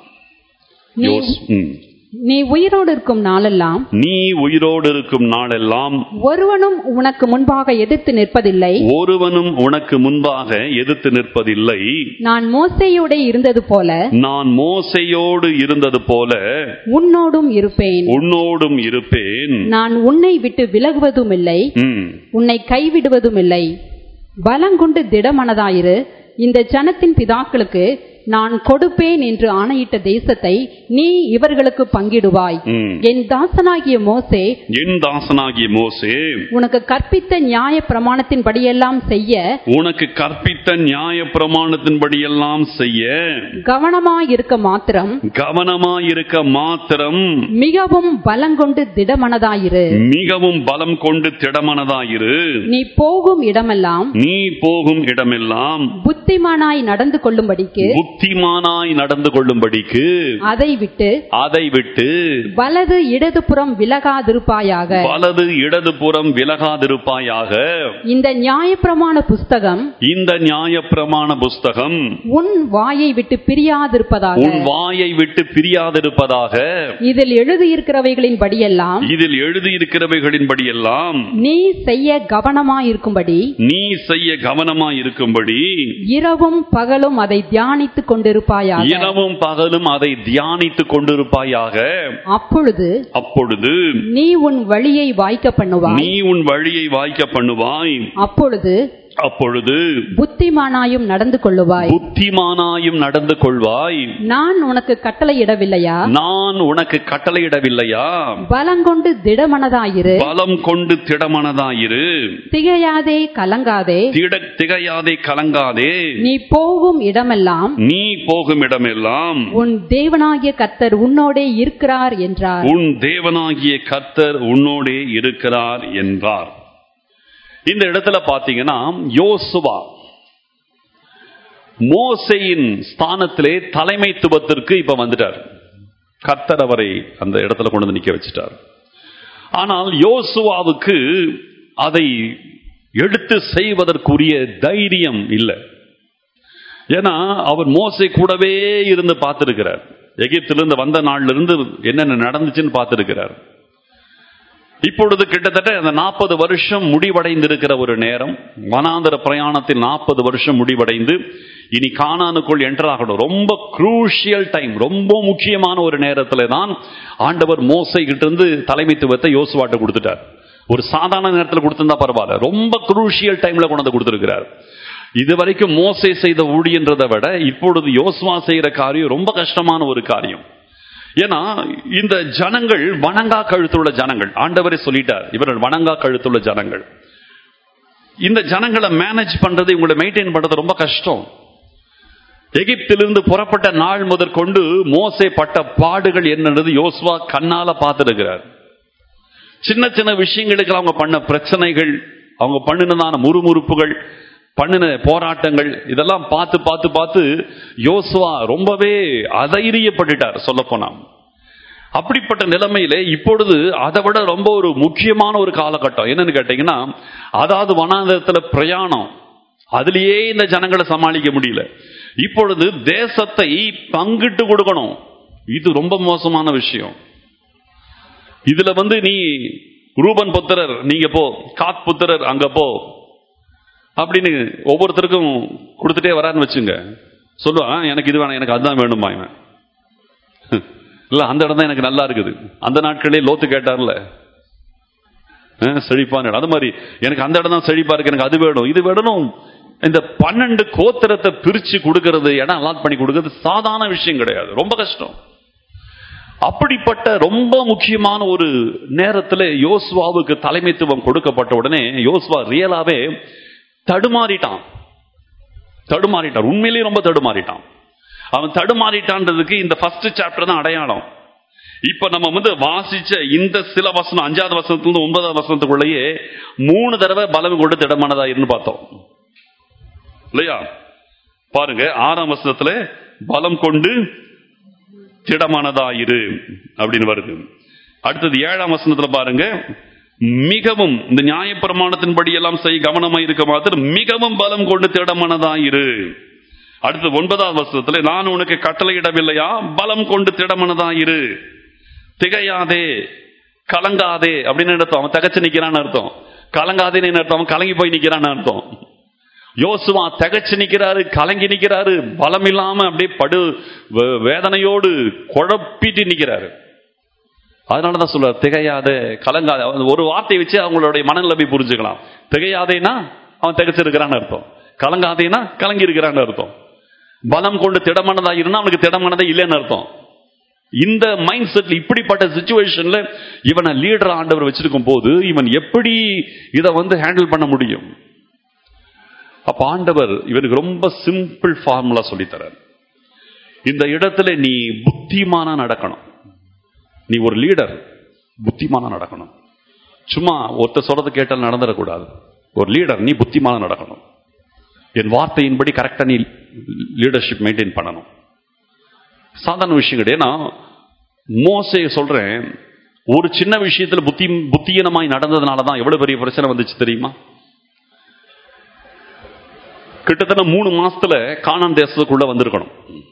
நீ உயிரோடு இருக்கும் நாளெல்லாம் நீ உயிரோடு இருக்கும் நாளெல்லாம் ஒருவனும் உனக்கு முன்பாக எதிர்த்து நிற்பதில்லை ஒருவனும் உனக்கு முன்பாக எதிர்த்து நிற்பதில்லை. நான் மோசேயோடு இருந்தது போல நான் மோசேயோடு இருந்தது போல உன்னோடும் இருப்பேன் உன்னோடும் இருப்பேன். நான் உன்னை விட்டு விலகுவதும் இல்லை, உன்னை கைவிடுவதும் இல்லை. பலங்கொண்டு திடமனதாயிரு. இந்த ஜனத்தின் பிதாக்களுக்கு நான் கொடுப்பேன் என்று ஆணையிட்ட தேசத்தை நீ இவர்களுக்கு பங்கிடுவாய். என் தாசனாகிய மோசே என் தாசனாகிய மோசே உனக்கு கற்பித்த நியாய பிரமாணத்தின் படியெல்லாம் செய்ய உனக்கு கற்பித்த நியாய பிரமாணத்தின் படியெல்லாம் செய்ய கவனமாயிருக்க மாத்திரம் கவனமாயிருக்க மாத்திரம் மிகவும் பலங்கொண்டு திடமனதாயிரு. மிகவும் பலம் கொண்டு திடமனதாயிரு. நீ போகும் இடமெல்லாம் நீ போகும் இடமெல்லாம் புத்திமானாய் நடந்து கொள்ளும்படிக்கு புத்திமானாய் நடந்து கொள்ளும்படிக்கு அதை விட்டு அதை விட்டு வலது இடதுபுறம் விலகாதிருப்பாயாக வலது இடதுபுறம் விலகாதிருப்பாயாக. இந்த நியாயப்பிரமாண புஸ்தகம் இந்த நியாயப்பிரமாண புஸ்தகம் உன் வாயை விட்டு பிரியாதிருப்பதாக உன் வாயை விட்டு பிரியாதிருப்பதாக. இதில் எழுதியிருக்கிறவைகளின் படியெல்லாம் இதில் எழுதியிருக்கிறவைகளின் படியெல்லாம் நீ செய்ய கவனமாயிருக்கும்படி நீ செய்ய கவனமாயிருக்கும்படி இரவும் பகலும் அதை தியானித்துக் கொண்டிருப்பாயாக இரவும் பகலும் அதை தியானித்துக் கொண்டிருப்பாயாக. அப்பொழுது அப்பொழுது நீ உன் வழியை வாய்க்க பண்ணுவாய் நீ உன் வழியை வாய்க்க பண்ணுவாய். அப்பொழுது அப்பொழுது புத்திமானாயும் நடந்து கொள்ளுவாய் புத்திமானாயும் நடந்து கொள்வாய். நான் உனக்கு கட்டளையிடவில்லையா நான் உனக்கு கட்டளையிடவில்லையா? பலங்கொண்டு திடமனதாயிரு பலம் கொண்டு திடமனதாயிரு. திகையாதே கலங்காதே திகையாதே கலங்காதே. நீ போகும் இடமெல்லாம் நீ போகும் இடமெல்லாம் உன் தேவனாகிய கர்த்தர் உன்னோடே இருக்கிறார் என்றார். உன் தேவனாகிய கர்த்தர் உன்னோடே இருக்கிறார் என்றார். இந்த இடத்துல பாத்தீங்கன்னா யோசுவா மோசேயின் ஸ்தானத்திலே தலைமைத்துவத்திற்கு இப்ப வந்துட்டார். கர்த்தர் அவரை அந்த இடத்துல கொண்டு வந்து நிக்க வச்சிட்டார். ஆனால் யோசுவாவுக்கு அதை எடுத்து செய்வதற்குரிய தைரியம் இல்லை. ஏன்னா அவர் மோசே கூடவே இருந்து பார்த்திருக்கிறார். எகிப்திலிருந்து வந்த நாள்ல இருந்து என்னென்ன நடந்துச்சுன்னு பார்த்திருக்கிறார். இப்பொழுது கிட்டத்தட்ட அந்த நாற்பது வருஷம் முடிவடைந்திருக்கிற ஒரு நேரம், வனாந்தர பிரயாணத்தில் நாற்பது வருஷம் முடிவடைந்து இனி கானானுக்குள் என்டர் ஆகணும். ரொம்ப குரூஷியல் டைம், ரொம்ப முக்கியமான ஒரு நேரத்துல தான் ஆண்டவர் மோசே கிட்ட இருந்து தலைமைத்துவத்தை யோசுவாட்ட கொடுத்துட்டார். ஒரு சாதாரண நேரத்தில் கொடுத்திருந்தா பரவாயில்ல, ரொம்ப குரூஷியல் டைம்ல கொண்டு வந்து கொடுத்திருக்கிறார். இதுவரைக்கும் மோசே செய்த ஊழியன்றதை விட இப்பொழுது யோசுவா செய்யற காரியம் ரொம்ப கஷ்டமான ஒரு காரியம். ஏன்னா இந்த ஜனங்கள் வணங்கா கழுத்துள்ள ஜனங்கள். ஆண்டவரே சொல்லிட்டார், இவர்கள் வணங்கா கழுத்துள்ள ஜனங்கள். இந்த ஜனங்களை மேனேஜ் பண்றது, இவங்களை மெயின்டைன் பண்றது ரொம்ப கஷ்டம். எகிப்திலிருந்து புறப்பட்ட நாள் முதற்கொண்டு மோசே பட்ட பாடுகள் என்னது யோசுவா கண்ணால பார்த்திருக்கிறார். சின்ன சின்ன விஷயங்களுக்கு அவங்க பண்ண பிரச்சனைகள், அவங்க பண்ணினதான முறுமுறுப்புகள், பண்ணின போராட்டங்கள், இதெல்லாம் பார்த்து பார்த்து பார்த்து யோசுவா ரொம்பவே அதைரியப்பட்டுட்டார் சொல்ல போனா. அப்படிப்பட்ட நிலைமையிலே இப்பொழுது அதை விட ரொம்ப ஒரு முக்கியமான ஒரு காலகட்டம் என்னன்னு கேட்டீங்கன்னா, அதாவது வனாந்தரத்துல பிரயாணம், அதுலயே இந்த ஜனங்களை சமாளிக்க முடியல. இப்பொழுது தேசத்தை பங்கிட்டு கொடுக்கணும். இது ரொம்ப மோசமான விஷயம். இதுல வந்து நீ ரூபன் புத்திரர் நீங்க போ, காத் புத்திரர் அங்க போ அப்படின்னு ஒவ்வொருத்தருக்கும் கொடுத்துட்டே வரான்னு வச்சுங்க. சொல்லுவான், எனக்கு இது வேணாம், எனக்கு அதுதான் வேணுமா இவன். இல்ல, அந்த இடம் தான் எனக்கு நல்லா இருக்குது. அந்த நாட்களே லோத்து கேட்டார்ல செழிப்பான இடம், அது மாதிரி எனக்கு அந்த இடம் தான் செழிப்பா இருக்கு, எனக்கு அது வேணும் இது வேணும். இந்த பன்னெண்டு கோத்திரத்தை பிரிச்சு கொடுக்கிறது, இடம் அலாட் பண்ணி கொடுக்கிறது சாதாரண விஷயம் கிடையாது, ரொம்ப கஷ்டம். அப்படிப்பட்ட ரொம்ப முக்கியமான ஒரு நேரத்தில் யோசுவாவுக்கு தலைமைத்துவம் கொடுக்கப்பட்ட உடனே யோசுவா ரியலாவே தடுமாறிட்டான். தடுமாறிட்டான் உண்மையிலேயே ரொம்ப தடுமாறிட்டான். அவன் தடுமாறிட்டான்றதுக்கு இந்த ஃபர்ஸ்ட் சாப்டர் தான் அடையாளம். இப்ப நம்ம வந்து வாசிச்ச இந்த சில வசனம், அஞ்சாவது வசனத்துல ஒன்பதாவது வசனத்துக்குள்ளேயே மூணு தடவை பலம் கொண்டு திடமானதா இருந்து பார்த்தோம் இல்லையா? பாருங்க, ஆறாம் வசனத்துல பலம் கொண்டு திடமானதாயிரு அப்படின்னு வருது. அடுத்தது ஏழாம் வசனத்துல பாருங்க, மிகவும் இந்த நியாயப்பிரமாணத்தின்படி எல்லாம் செய்ய கவனமா இருக்க மாத்திரம் மிகவும் பலம் கொண்டு திடமானதாயிரு. அடுத்து ஒன்பதாவது வசனத்துல, நான் உனக்கு கட்டளையிடவில்லையா, பலம் கொண்டு திடமானதாயிரு, திகையாதே கலங்காதே அப்படின்னு அர்த்தம். அவன் தகச்சு நிக்கிறான்னு அர்த்தம். கலங்காதேன்னு அர்த்தம், அவன் கலங்கி போய் நிக்கிறான்னு அர்த்தம். யோசுவா தகச்சு நிக்கிறாரு, கலங்கி நிக்கிறாரு, பலம் இல்லாம அப்படியே படு வேதனையோடு குழப்பிட்டு நிக்கிறாரு. அதனாலதான் சொல்றாரு திகையாதே கலங்காதே. ஒரு வார்த்தையை வச்சு அவங்களுடைய மனநிலைமை புரிஞ்சுக்கலாம். திகையாதேனா அவன் திகச்சிருக்கிறான்னு அர்த்தம், கலங்காதேனா கலங்கி இருக்கிறான்னு அர்த்தம். பலம் கொண்டு திடமானதா இருந்தா அவனுக்கு திடமானதே இல்லைன்னு அர்த்தம். இந்த மைண்ட் செட்ல, இப்படிப்பட்ட சிச்சுவேஷன்ல இவனை லீடர் ஆண்டவர் வச்சிருக்கும் போது இவன் எப்படி இதை வந்து ஹேண்டில் பண்ண முடியும்? அப்ப ஆண்டவர் இவனுக்கு ரொம்ப சிம்பிள் ஃபார்முலா சொல்லித்தரார். இந்த இடத்துல நீ புத்திமானா நடக்கணும். நீ ஒரு லீடர், புத்திமானா நடக்கணும். சும்மா ஒருத்தர் சொல்றது கேட்டால் நடந்துடக்கூடாது. ஒரு லீடர் நீ புத்திமானா நடக்கணும். என் வார்த்தையின்படி கரெக்டா நீ லீடர்ஷிப் மெயின்டைன் பண்ணணும். சாதாரண விஷயம் கிடையாது. நான் மோசே சொல்றேன், ஒரு சின்ன விஷயத்துல புத்தி புத்தியீனமாய் நடந்ததுனாலதான் எவ்வளவு பெரிய பிரச்சனை வந்துச்சு தெரியுமா? கிட்டத்தட்ட மூணு மாசத்துல கானான் தேசத்துக்குள்ள வந்திருக்கணும்.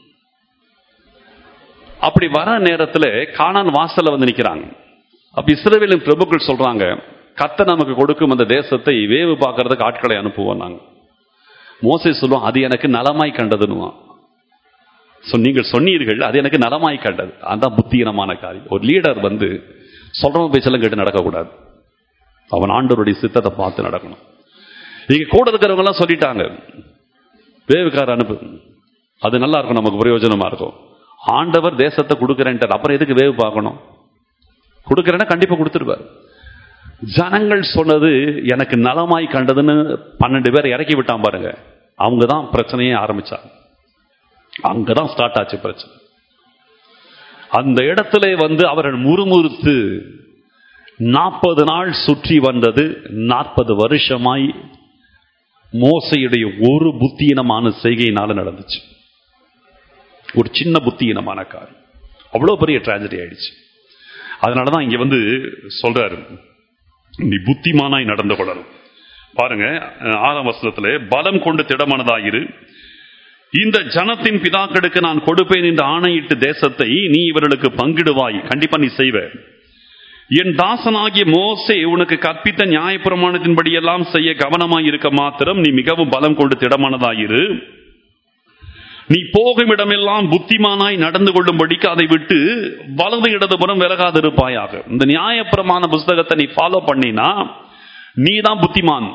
அப்படி வர நேரத்துல கானான் வாசல்ல வந்து நிக்கிறாங்க. அப்ப இஸ்ரவேலின் பிரபுக்கள் சொல்றாங்க, கர்த்தர் நமக்கு கொடுக்கும் அந்த தேசத்தை வேவு பார்க்கறதுக்கு ஆட்களை அனுப்புவோம் நாங்க. மோசே சொல்லுவோம், அது எனக்கு நலமாய் கண்டதுன்னுவான். நீங்கள் சொன்னீர்கள், அது எனக்கு நலமாய் கண்டது. அதான் புத்தியீனமான காரியம். ஒரு லீடர் வந்து சொல்றவன் பேச்செல்லாம் கேட்டு நடக்கக்கூடாது. அவன் ஆண்டவருடைய சித்தத்தை பார்த்து நடக்கணும். நீங்க கூட இருக்கிறவங்க எல்லாம் சொல்லிட்டாங்க, வேவுக்கார அனுப்பு, அது நல்லா இருக்கும், நமக்கு பிரயோஜனமா இருக்கும். ஆண்டவர் தேசத்தை கொடுக்கிறேன்ட்டார், அப்புறம் எதுக்கு வேவு பார்க்கணும்? கொடுக்கிறேன்னா கண்டிப்பா கொடுத்துருவார். ஜனங்கள் சொன்னது எனக்கு நலமாய் கண்டதுன்னு பன்னெண்டு பேர் இறக்கி விட்டான் பாருங்க. அவங்கதான் பிரச்சனையே ஆரம்பிச்சாங்க. அங்கதான் ஸ்டார்ட் ஆச்சு பிரச்சனை. அந்த இடத்துல வந்து அவர்கள் முறுமுறுத்து நாற்பது நாள் சுற்றி வந்தது நாற்பது வருஷமாய் மோசையுடைய ஒரு புத்தியினமான செய்கையினால நடந்துச்சு. ஒரு சின்ன புத்தியினமான காரியம் அவ்வளவு பெரிய டிராஜடி ஆயிடுச்சு. அதனாலதான் இங்க வந்து சொல்றாரு, நீ புத்திமானாய் நடந்து கொள்ளணும். பாருங்க, ஆறாம் வசனத்திலே பலம் கொண்டு திடமானதாயிரு, இந்த ஜனத்தின் பிதாக்களுக்கு நான் கொடுப்பேன் என்று ஆணையிட்டு தேசத்தை நீ இவர்களுக்கு பங்கிடுவாய். கண்டிப்பா நீ செய்வ. என் தாசனாகிய மோசே உனக்கு கற்பித்த நியாயப்பிரமாணத்தின்படி எல்லாம் செய்ய கவனமாய் இருக்க மாத்திரம் நீ மிகவும் பலம் கொண்டு திடமானதாயிரு. நீ போகும் இடமெல்லாம் புத்திமானாய் நடந்து கொள்ளும்படிக்கு அதை விட்டு வலது இடதுபுறம் விலகாது இருப்பாயாக. இந்த நியாயப்பிரமாண புஸ்தகத்தை நீ ஃபாலோ பண்ணினா நீ தான் புத்திமான்,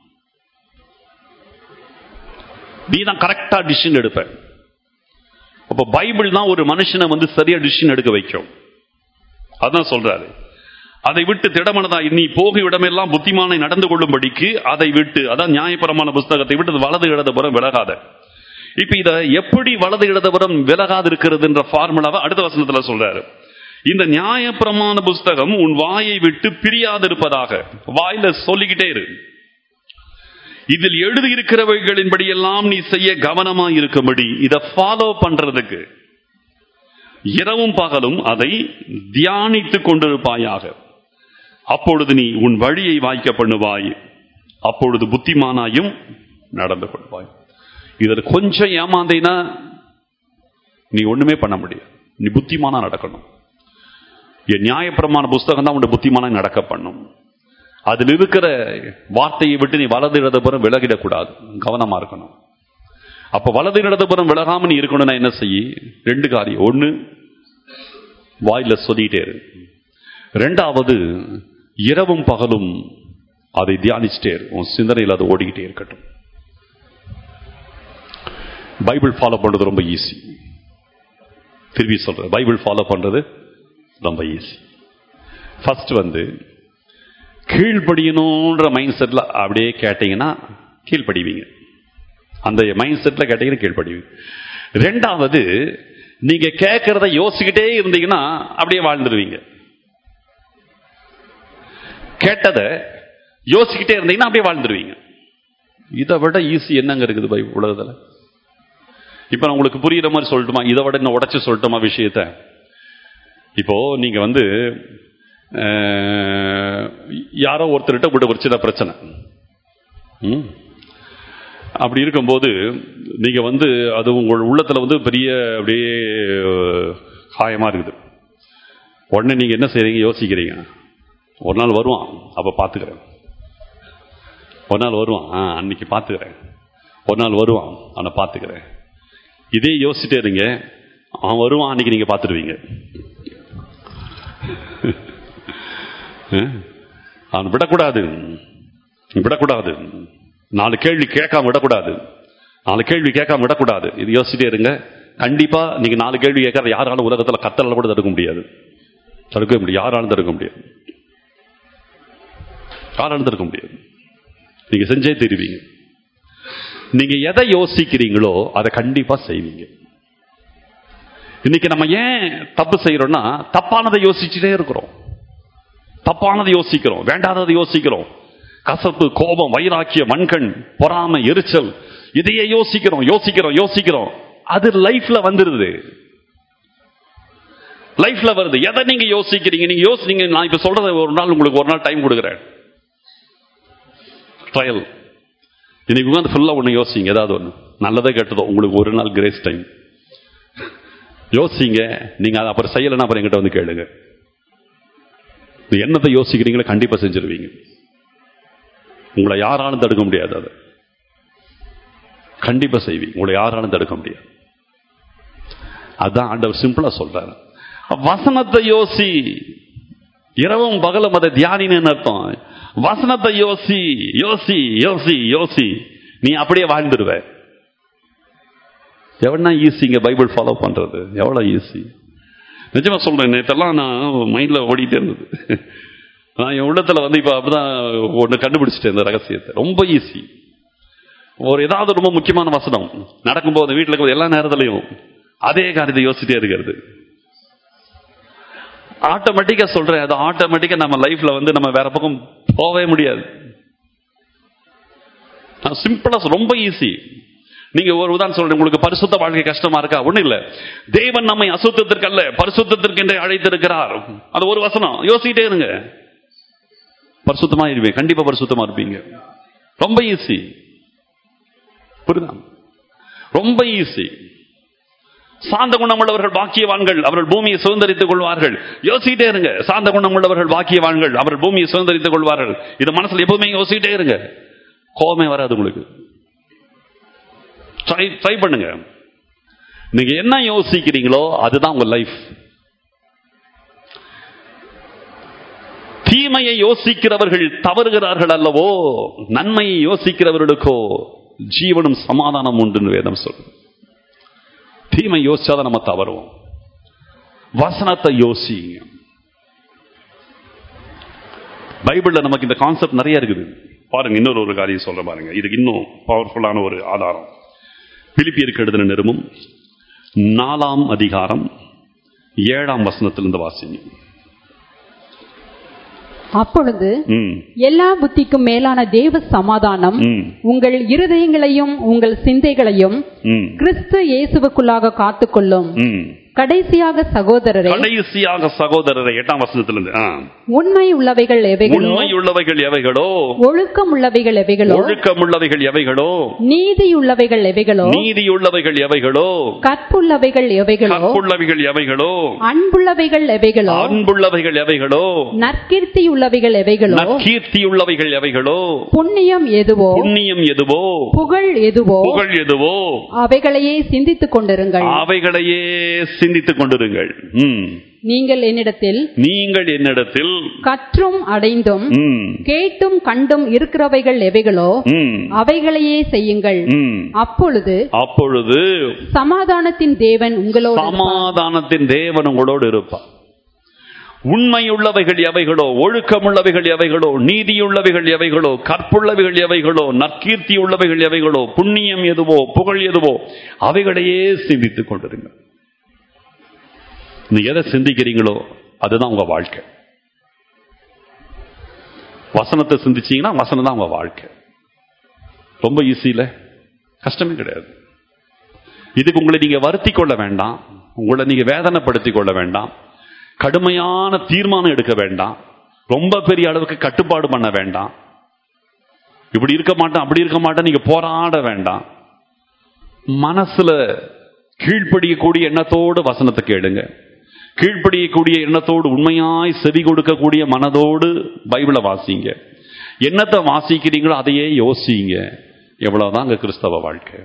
நீ தான் கரெக்டா டிசிஷன் எடுப்ப. அப்ப பைபிள் தான் ஒரு மனுஷனை வந்து சரியா டிசிஷன் எடுக்க வைக்கும். அதான் சொல்றாரு, அதை விட்டு திடமானதா நீ போகும் இடமெல்லாம் புத்திமானை நடந்து கொள்ளும்படிக்கு அதை விட்டு, அதான் நியாயப்பிரமாண புஸ்தகத்தை விட்டு வலது இடதுபுறம் விலகாத. இப்ப இத எப்படி வலது இடதுபுறம் விலகாது இருக்கிறது என்ற ஃபார்முலாவை அடுத்த வசனத்துல சொல்றாரு. இந்த நியாயப்பிரமாண புஸ்தகம் உன் வாயை விட்டு பிரியாதிருப்பதாக. வாயில சொல்லிக்கிட்டே இரு. இதில் எழுதி இருக்கிறவைகளின்படி எல்லாம் நீ செய்ய கவனமா இருக்கும்படி இதை ஃபாலோ பண்றதுக்கு இரவும் பகலும் அதை தியானித்துக் கொண்டிருப்பாயாக. அப்பொழுது நீ உன் வழியை வாய்க்க பண்ணுவாய், அப்பொழுது புத்திமானாயும் நடந்து கொள்வாய். இதில் கொஞ்சம் ஏமாந்தீனா நீ ஒண்ணுமே பண்ண முடியாது. நீ புத்திமானா நடக்கணும். என் நியாயப்பிரமாண புஸ்தகம் தான் உன் புத்திமானா நடக்க பண்ணும். அதில் இருக்கிற வார்த்தையை விட்டு நீ வலது இடதுபுறம் விலகிடக்கூடாது, கவனமா இருக்கணும். அப்ப வலது இடதுபுறம் விலகாம நீ இருக்கணும்னா என்ன செய்ய? ரெண்டு காரியம். ஒண்ணு, வாயில சொல்லிட்டே இரு. ரெண்டாவது, இரவும் பகலும் அதை தியானிச்சுட்டே இரு. உன் சிந்தனையில் அது ஓடிக்கிட்டே இருக்கட்டும். பைபிள் ஃபாலோ பண்றது ரொம்ப ஈஸி. திரும்பி சொல்ற, பைபிள் ஃபாலோ பண்றது ரொம்ப ஈஸி. ஃபர்ஸ்ட் வந்து கீழ்படியணும்ன்ற மைண்ட் செட்ல அப்படியே கேட்டீங்கன்னா கீழ்படிவீங்க. அந்த மைண்ட் செட்ல கேட்டீங்கன்னா கீழ்படிவீங்க. ரெண்டாவது, நீங்க கேட்கறத யோசிக்கிட்டே இருந்தீங்கன்னா அப்படியே வாழ்ந்துருவீங்க. கேட்டத யோசிக்கிட்டே இருந்தீங்கன்னா அப்படியே வாழ்ந்துருவீங்க. இதை விட ஈஸி என்னங்க இருக்குது பைபிள் உலகத்துல? இப்ப நான் உங்களுக்கு புரியுற மாதிரி சொல்லட்டுமா? இதை விட என்ன உடைச்சு சொல்லட்டுமா விஷயத்த? இப்போ நீங்க வந்து யாரோ ஒருத்தர்கிட்ட கூட ஒரு சின்ன பிரச்சனை, அப்படி இருக்கும்போது நீங்க வந்து அது உங்கள் உள்ளத்துல வந்து பெரிய அப்படியே காயமா இருக்குது. உடனே நீங்க என்ன செய்றீங்க? யோசிக்கிறீங்க. ஒரு நாள் வருவான், அப்ப பாத்துக்கிறேன். ஒரு நாள் வருவான், அன்னைக்கு பாத்துக்கிறேன். ஒரு நாள் வருவான், அவனை பாத்துக்கிறேன். இதே யோசிச்சுட்டே இருங்க. அவன் வருவான், அன்னைக்கு நீங்க பாத்துருவீங்க. அவன் விடக்கூடாது, விடக்கூடாது. நாலு கேள்வி கேட்காம விடக்கூடாது, நாலு கேள்வி கேட்காம விடக்கூடாது. இது யோசிச்சுட்டே இருங்க. கண்டிப்பா நீங்க நாலு கேள்வி கேட்கற யாராலும் உலகத்துல கத்தல கூட தடுக்க முடியாது, தடுக்கவே முடியாது. யாராலும் தடுக்க முடியாது, யாராலும் தடுக்க முடியாது. நீங்க செஞ்சே தெரிவிங்க. நீங்க எதை யோசிக்கிறீங்களோ அதை கண்டிப்பா செய்வீங்க. இன்னைக்கு நம்ம ஏன் தப்பு செய்யறோம்னா, தப்பானதை யோசிச்சுட்டே இருக்கிறோம். தப்பானதை யோசிக்கிறோம், வேண்டாததை யோசிக்கிறோம். கசப்பு, கோபம், வைராக்கியம், மண்கண், பொறாமை, எரிச்சல், இதையே யோசிக்கிறோம் யோசிக்கிறோம் யோசிக்கிறோம். அது லைஃப்ல வந்துருது, லைஃப்ல வருது. எதை நீங்க யோசிக்கிறீங்க? நீங்க யோசிங்க. நான் இப்ப சொல்றத ஒரு நாள் உங்களுக்கு ஒரு நாள் டைம் கொடுக்குறேன், ட்ரையல். இன்னைக்கு உட்காந்து ஃபுல்லா ஒண்ணு யோசிங்க, ஏதாவது ஒண்ணு நல்லதே கேட்டதோ. உங்களுக்கு ஒரு நாள் கிரேஸ் டைம் யோசிங்க. நீங்க அதை அப்புறம் செய்யலைன்னா அப்புறம் என்கிட்ட வந்து கேளுங்க. என்னத்தை யோசிக்கிறீங்களோ கண்டிப்பா செஞ்சிருவீங்க. உங்களை யாராலும் தடுக்க முடியாது, அதை கண்டிப்பா செய்வீங்க. உங்களை யாராலும் தடுக்க முடியாது. அதான் ஆண்டவர் சிம்பிளா சொல்றாரு. வசனத்தை யோசி, இரவும் பகலும் அதை தியானின்னு அர்த்தம். வசனத்தை யோசி யோசி யோசி யோசி, நீ அப்படியே வாழ்ந்துருவ. எவ்வளோ ஈஸிங்க பைபிள் ஃபாலோ பண்றது, எவ்வளவு ஈஸி. நிஜமா சொல்றேன், நேற்றெல்லாம் நான் மைண்ட்ல ஓடிட்டே இருந்தது. நான் என் உள்ளத்துல வந்து இப்ப அப்படிதான் ஒண்ணு கண்டுபிடிச்சிட்டேன், இந்த ரகசியத்தை. ரொம்ப ஈஸி. ஒரு ஏதாவது ரொம்ப முக்கியமான வசனம் நடக்கும்போது வீட்டுல இருக்கும் எல்லா நேரத்திலையும் அதே காரியத்தை யோசிச்சுட்டே இருக்கிறது. ஆட்டோமேட்டிக்கா சொல்றேன், அது ஆட்டோமேட்டிக்கா நம்ம லைஃப்ல வந்து நம்ம வேற பக்கம் போகவே முடியாது. சிம்பிளா, ரொம்ப ஈஸி. நீங்க ஒரு உதாரணம் சொல்றேன். உங்களுக்கு பரிசுத்த வாழ்க்கை கஷ்டமா இருக்கா? ஒண்ணு இல்ல, தேவன் நம்மை அசுத்தத்திற்கு அல்ல பரிசுத்தத்திற்கு என்றே அழைத்திருக்கிறார். அது ஒரு வசனம் யோசிக்கிட்டே இருங்க, பரிசுத்தமா இருப்பீங்க. கண்டிப்பா பரிசுத்தமா இருப்பீங்க. ரொம்ப ஈஸி, புரியுதா? ரொம்ப ஈஸி. சாந்த குணமுள்ளவர்கள் பாக்கியவான்கள், அவர்கள் பூமியை சுதந்தரித்துக் கொள்வார்கள். யோசிக்கிட்டே இருங்க. சாந்த குணமுள்ளவர்கள் பாக்கியவான்கள், அவர்கள் பூமியை சுதந்தரித்துக் கொள்வார்கள். இது மனசுல எப்பவுமே யோசிக்கிட்டே இருங்க. கோபமே வராது உங்களுக்கு. ட்ரை ட்ரை பண்ணுங்க. நீங்க என்ன யோசிக்கிறீங்களோ அதுதான் உங்க லைஃப். தீமையை யோசிக்கிறவர்கள் தவறுகிறார்கள் அல்லவோ, நன்மையை யோசிக்கிறவர்களுக்கோ ஜீவனும் சமாதானம் உண்டு வேதம் சொல்லுது. தீமை யோசிச்சாதான் நம்ம தவறுவோம். வசனத்தை யோசிங்க. பைபிள்ல நமக்கு இந்த கான்செப்ட் நிறைய இருக்குது. பாருங்க, இன்னொரு ஒரு காரியம் சொல்ற பாருங்க, இதுக்கு இன்னும் பவர்ஃபுல்லான ஒரு ஆதாரம். பிலிப்பியருக்கு எழுதின நிருபம் நாலாம் அதிகாரம் ஏழாம் வசனத்திலிருந்து வாசிங்க. அப்பொழுது ம். எல்லா புத்திக்கும் மேலான தேவ சமாதானம் ம். உங்கள் இருதயங்களையும் உங்கள் சிந்தைகளையும் ம். கிறிஸ்து இயேசுவுக்குள்ளாக காத்துக்கொள்ளும். ம். கடைசியாக சகோதரரே, கடைசியாக சகோதரரை எட்டாம் வசனத்திலிருந்து ஆ. உண்மை உள்ளவைகள் எவைகளோ, உண்மை உள்ளவைகள் எவைகளோ, ஒழுக்கம் உள்ளவைகள் எவைகளோ, ஒழுக்கம் உள்ளவைகள் எவைகளோ, நீதி உள்ளவைகள் எவைகளோ, நீதி உள்ளவைகள் எவைகளோ, கற்புள்ளவைகள் எவைகளோ, கற்புள்ளவைகள் எவைகளோ, அன்புள்ளவைகள் எவைகளோ, அன்புள்ளவைகள் எவைகளோ, நற்கீர்த்தி உள்ளவைகள் எவைகளோ, நற்கீர்த்தி உள்ளவைகள் எவைகளோ, புண்ணியம் எதுவோ, புண்ணியம் எதுவோ, புகழ் எதுவோ, புகழ் எதுவோ, அவைகளையே சிந்தித்துக் கொண்டிருங்கள். அவைகளையே சிந்தித்துக் கொண்டிருங்கள். ம். நீங்கள் என்னிடத்தில் நீங்கள் என்னிடத்தில் கற்றும் அடைந்தும் ம். கேட்டும் கண்டும் இருக்கிறவைகள் எவைகளோ, ம். அவைகளையே செய்யுங்கள். ம். அப்பொழுது அப்பொழுது சமாதானத்தின் தேவன் உங்களோடு இருப்பார். சமாதானத்தின் தேவன் உங்களோடு இருப்பார். உண்மை உள்ளவைகள் எவைகளோ, ஒழுக்கம் உள்ளவைகள் எவைகளோ, நீதி உள்ளவைகள் எவைகளோ, கற்புள்ளவைகள் எவைகளோ, நற்கீர்த்தி உள்ளவைகள் எவைகளோ, புண்ணியம் எதுவோ, புகழ் எதுவோ, அவைகளையே சிந்தித்துக் கொண்டிருங்க. நீங்க எதை சிந்திக்கிறீங்களோ அதுதான் உங்க வாழ்க்கை. வசனத்தை சிந்திச்சீங்கன்னா வசனம் தான் உங்க வாழ்க்கை. ரொம்ப ஈஸியில, கஷ்டமே கிடையாது. இதுக்கு உங்களை நீங்க வருத்தி கொள்ள வேண்டாம், உங்களை நீங்க வேதனைப்படுத்திக் கொள்ள வேண்டாம், கடுமையான தீர்மானம் எடுக்க வேண்டாம், ரொம்ப பெரிய அளவுக்கு கட்டுப்பாடு பண்ண வேண்டாம். இப்படி இருக்க மாட்டேன் அப்படி இருக்க மாட்டேன் நீங்க போராட வேண்டாம். மனசுல கீழ்ப்படியக்கூடிய எண்ணத்தோடு வசனத்தை கேளுங்க. கீழ்ப்படியக்கூடிய எண்ணத்தோடு உண்மையாய் செவி கொடுக்கக்கூடிய மனதோடு பைபிளை வாசிங்க. என்னத்தை வாசிக்கிறீங்களோ அதையே யோசிங்க. எவ்வளவுதான் கிறிஸ்தவ வாழ்க்கை.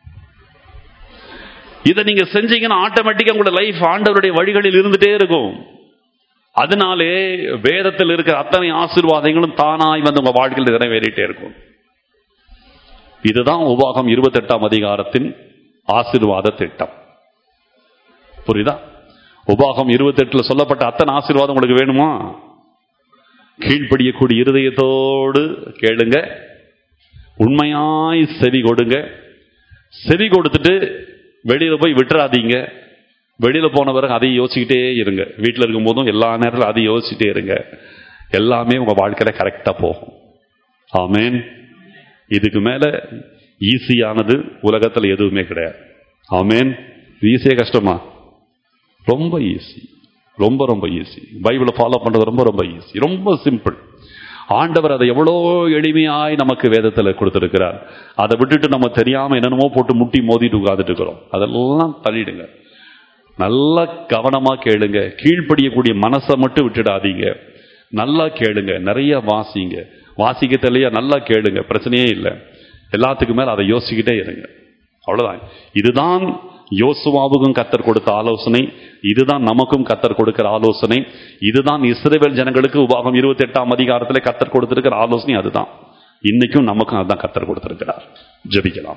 இதை நீங்க செஞ்சீங்கன்னா ஆட்டோமேட்டிக்கா உங்களோட லைஃப் ஆண்டவருடைய வழிகளில் இருந்துட்டே இருக்கும். அதனாலே வேதத்தில் இருக்கிற அத்தனை ஆசீர்வாதங்களும் தானாய் வந்து உங்க வாழ்க்கையில் நிறைவேறிட்டே இருக்கும். இதுதான் உபாகம் இருபத்தி எட்டாம் அதிகாரத்தின் ஆசீர்வாத திட்டம். புரியுதா? உபாகம் இருபத்தி எட்டுல சொல்லப்பட்ட அத்தனை ஆசீர்வாதம் உங்களுக்கு வேணுமா? கீழ்ப்படியக்கூடிய இருதயத்தோடு கேளுங்க, உண்மையாய் செவி கொடுங்க. செவி கொடுத்துட்டு வெளியில போய் விட்டுறாதீங்க. வெளியில போன பிறகு அதை யோசிச்சுக்கிட்டே இருங்க. வீட்டில் இருக்கும் போதும் எல்லா நேரத்திலும் அதை யோசிச்சுட்டே இருங்க. எல்லாமே உங்க வாழ்க்கையில கரெக்டா போகும். ஆமேன். இதுக்கு மேல ஈஸியானது உலகத்துல எதுவுமே கிடையாது. ஆமேன். ஈஸியா கஷ்டமா? ரொம்ப ஈஸி, ரொம்ப ரொம்ப ஈஸி. பைபிளை ஃபாலோ பண்றது ரொம்ப ரொம்ப ஈஸி, ரொம்ப சிம்பிள். ஆண்டவர் அதை எவ்வளோ எளிமையாய் நமக்கு வேதத்தில் கொடுத்திருக்கிறார். அதை விட்டுட்டு நம்ம தெரியாம என்னென்னமோ போட்டு முட்டி மோதிட்டு உட்கார்ந்துட்டு இருக்கிறோம். அதெல்லாம் தள்ளிடுங்க. நல்லா கவனமா கேளுங்க. கீழ்ப்படியக்கூடிய மனசை மட்டும் விட்டுடாதீங்க. நல்லா கேளுங்க, நிறைய வாசிங்க. வாசிக்க தெரியலையா, நல்லா கேளுங்க, பிரச்சனையே இல்லை. எல்லாத்துக்கும் மேல அதை யோசிக்கிட்டே இருங்க. அவ்வளவுதான். இதுதான் யோசுவாவுக்கும் கர்த்தர் கொடுத்த ஆலோசனை, இதுதான் நமக்கும் கர்த்தர் கொடுக்கிற ஆலோசனை, இதுதான் இஸ்ரவேல் ஜனங்களுக்கு உபாகம் இருபத்தி எட்டாம் அதிகாரத்திலே கர்த்தர் கொடுத்திருக்கிற ஆலோசனை. அதுதான் இன்னைக்கும் நமக்கும் அதுதான் கர்த்தர் கொடுத்திருக்கிறார். ஜெபிக்கலாம்.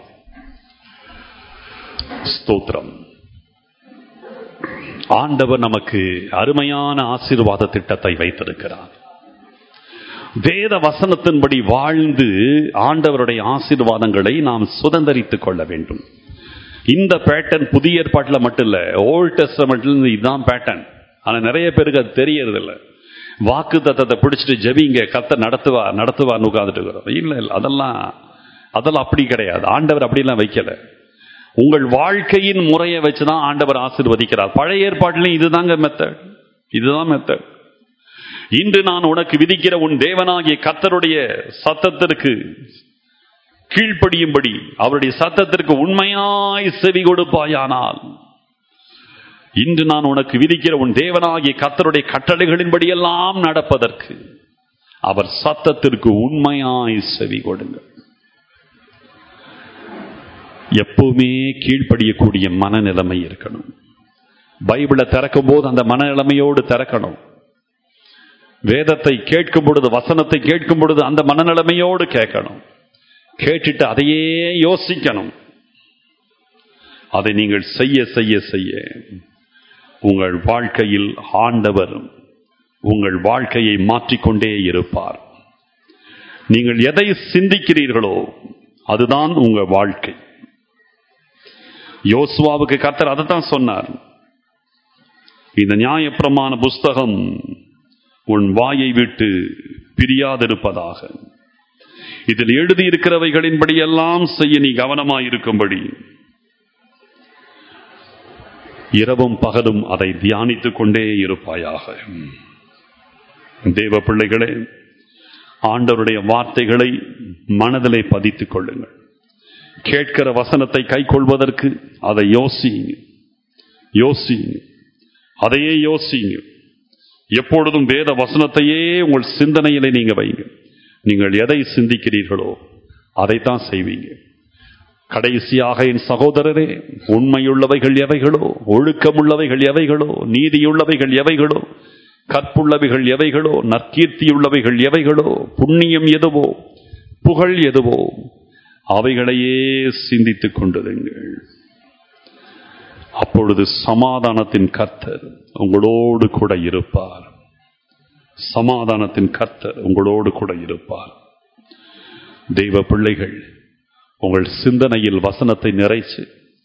ஸ்தோத்திரம். ஆண்டவர் நமக்கு அருமையான ஆசீர்வாத திட்டத்தை வைத்திருக்கிறார். வேத வசனத்தின்படி வாழ்ந்து ஆண்டவருடைய ஆசீர்வாதங்களை நாம் சுதந்தரித்துக் கொள்ள வேண்டும். இந்த பேட்டர்ன் புதிய ஏற்பாட்டில் மட்டும் இல்ல, ஓல்ட் டெஸ்டமெண்ட்ல இதுதான் பேட்டர்ன். ஆனா நிறைய பேருக்கு அது தெரியறது இல்லை. வாக்கு தத்தத்தை பிடிச்சிட்டு ஜெபிங்க, கர்த்தர் நடத்துவா நடத்துவான்னு உட்கார்ந்துட்டு இருக்கிறோம். இல்ல இல்ல, அதெல்லாம் அதெல்லாம் அப்படி கிடையாது. ஆண்டவர் அப்படிலாம் வைக்கல. உங்கள் வாழ்க்கையின் முறையை வச்சுதான் ஆண்டவர் ஆசீர்வதிக்கிறார். பழைய ஏற்பாட்டிலையும் இதுதாங்க மெத்தட், இதுதான் மெத்தட். இன்று நான் உனக்கு விதிக்கிற உன் தேவனாகிய கர்த்தருடைய சத்தத்திற்கு கீழ்ப்படியும்படி அவருடைய சத்தத்திற்கு உண்மையாய் செவி கொடுப்பாயானால், இன்று நான் உனக்கு விதிக்கிற உன் தேவனாகிய கர்த்தருடைய கட்டளைகளின்படி எல்லாம் நடப்பதற்கு அவர் சத்தத்திற்கு உண்மையாய் செவி கொடுங்க. எப்பவுமே கீழ்ப்படியக்கூடிய மனநிலைமை இருக்கணும். பைபிளை திறக்கும் போது அந்த மனநிலைமையோடு திறக்கணும். வேதத்தை கேட்கும் பொழுது, வசனத்தை கேட்கும் பொழுது அந்த மனநிலைமையோடு கேட்கணும். கேட்டுட்டு அதையே யோசிக்கணும். அதை நீங்கள் செய்ய செய்ய செய்ய உங்கள் வாழ்க்கையில் ஆண்டவர் உங்கள் வாழ்க்கையை மாற்றிக்கொண்டே இருப்பார். நீங்கள் எதை சிந்திக்கிறீர்களோ அதுதான் உங்கள் வாழ்க்கை. யோசுவாவுக்கு கர்த்தர் அதைத்தான் சொன்னார். இந்த நியாயப்பிரமாண புஸ்தகம் உன் வாயை விட்டு பிரியாதிருப்பதாக, இதில் எழுதியிருக்கிறவைகளின்படி எல்லாம் செய்ய நீ கவனமாயிருக்கும்படி இரவும் பகலும் அதை தியானித்துக் கொண்டே இருப்பாயாக. தேவ பிள்ளைகளே, ஆண்டவருடைய வார்த்தைகளை மனதிலே பதித்துக் கொள்ளுங்கள். கேட்கிற வசனத்தை கை கொள்வதற்கு அதை யோசிங்க, யோசிங்க, அதையே யோசிங்க. எப்பொழுதும் வேத வசனத்தையே உங்கள் சிந்தனையிலே நீங்க வைங்க. நீங்கள் எதை சிந்திக்கிறீர்களோ அதைத்தான் செய்வீங்க. கடைசியாக என் சகோதரரே, உண்மையுள்ளவைகள் எவைகளோ, ஒழுக்கமுள்ளவைகள் எவைகளோ, நீதியுள்ளவைகள் எவைகளோ, கற்புள்ளவைகள் எவைகளோ, நற்கீர்த்தியுள்ளவைகள் எவைகளோ, புண்ணியம் எதுவோ, புகழ் எதுவோ, அவைகளையே சிந்தித்துக் கொண்டிருங்கள். அப்பொழுது சமாதானத்தின் கர்த்தர் உங்களோடு கூட இருப்பார். சமாதானத்தின் கர்த்தர் உங்களோடு கூட இருப்பார். தெய்வ பிள்ளைகள், உங்கள் சிந்தனையில் வசனத்தை நிறைச்சு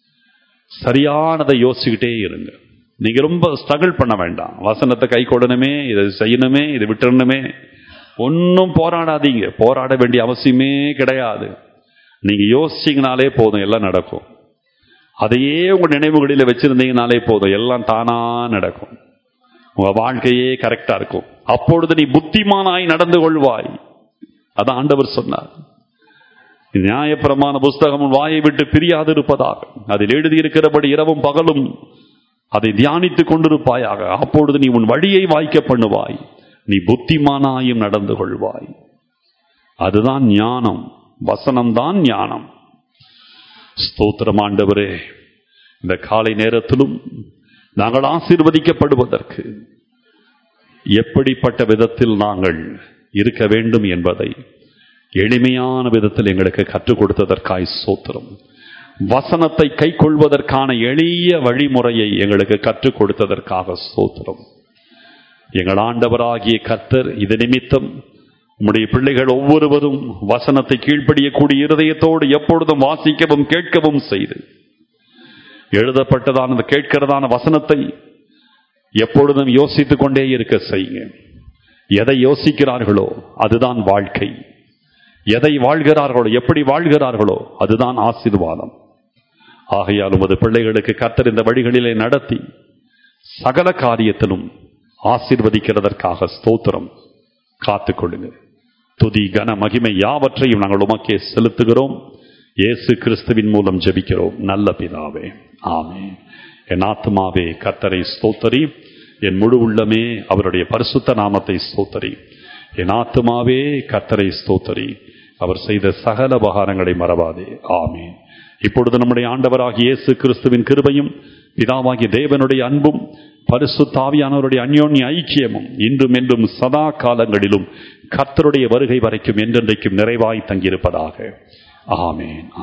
சரியானதை யோசிச்சுக்கிட்டே இருங்க. நீங்க ரொம்ப ஸ்ட்ரகிள் பண்ண வேண்டாம். வசனத்தை கை கொள்ளணுமே, இதை செய்யணுமே, இதை விட்டுறணுமே, ஒன்னும் போராடாதீங்க. போராட வேண்டிய அவசியமே கிடையாது. நீங்க யோசிச்சீங்கனாலே போதும், எல்லாம் நடக்கும். அதையே உங்க நினைவுகளில் வச்சிருந்தீங்கனாலே போதும், எல்லாம் தானா நடக்கும். உங்க வாழ்க்கையே கரெக்டா இருக்கும். அப்பொழுது நீ புத்திமானாய் நடந்து கொள்வாய். அதான் ஆண்டவர் சொன்னார். நியாயப்பிரமாண புஸ்தகம் வாயை விட்டு பிரியாதிருப்பதாக, அதில் எழுதியிருக்கிறபடி இரவும் பகலும் அதை தியானித்துக் கொண்டிருப்பாயாக. அப்பொழுது நீ உன் வழியை வாய்க்க பண்ணுவாய், நீ புத்திமானாயும் நடந்து கொள்வாய். அதுதான் ஞானம். வசனம்தான் ஞானம். ஸ்தோத்திரம் ஆண்டவரே. இந்த காலை நேரத்திலும் நாங்கள் ஆசீர்வதிக்கப்படுவதற்கு எப்படிப்பட்ட விதத்தில் நாங்கள் இருக்க வேண்டும் என்பதை எளிமையான விதத்தில் எங்களுக்கு கற்றுக் கொடுத்ததற்காய் ஸ்தோத்திரம். வசனத்தை கை கொள்வதற்கான எளிய வழிமுறையை எங்களுக்கு கற்றுக் கொடுத்ததற்காக ஸ்தோத்திரம். எங்கள் ஆண்டவராகிய கர்த்தர் இது நிமித்தம் உம்முடைய பிள்ளைகள் ஒவ்வொருவரும் வசனத்தை கீழ்ப்படியக்கூடிய இருதயத்தோடு எப்பொழுதும் வாசிக்கவும் கேட்கவும் செய்து, எழுதப்பட்டதான கேட்கிறதான வசனத்தை எப்பொழுதும் யோசித்துக் கொண்டே இருக்க செய்யுங்க. எதை யோசிக்கிறார்களோ அதுதான் வாழ்க்கை. எதை வாழ்கிறார்களோ, எப்படி வாழ்கிறார்களோ அதுதான் ஆசீர்வாதம். ஆகையால் உமது பிள்ளைகளுக்கு கர்த்தர் இந்த வழிகளிலே நடத்தி சகல காரியத்திலும் ஆசீர்வதிக்கிறதற்காக ஸ்தோத்திரம். காத்துக்கொள்ளுங்க. துதி கன மகிமை யாவற்றையும் நாங்கள் உமக்கே செலுத்துகிறோம். இயேசு கிறிஸ்துவின் மூலம் ஜெபிக்கிறோம் நல்ல பிதாவே, ஆமென். என் ஆத்துமாவே கர்த்தரை ஸ்தோத்தரி, என் முழு உள்ளமே அவருடைய பரிசுத்த நாமத்தை ஸ்தோத்தரி. என் ஆத்துமாவே கர்த்தரை ஸ்தோத்தரி, அவர் செய்த சகல உபகாரங்களை மறவாதே. ஆமென். இப்பொழுது நம்முடைய ஆண்டவராகிய இயேசு கிறிஸ்துவின் கிருபையும் பிதாவாகிய தேவனுடைய அன்பும் பரிசுத்த ஆவியானவருடைய அந்யோன்ய ஐக்கியமும் இன்றும் என்றும் சதா காலங்களிலும் கர்த்தருடைய வருகை வரைக்கும் என்றென்றைக்கும் நிறைவாய் தங்கியிருப்பதாக. ஆமென்.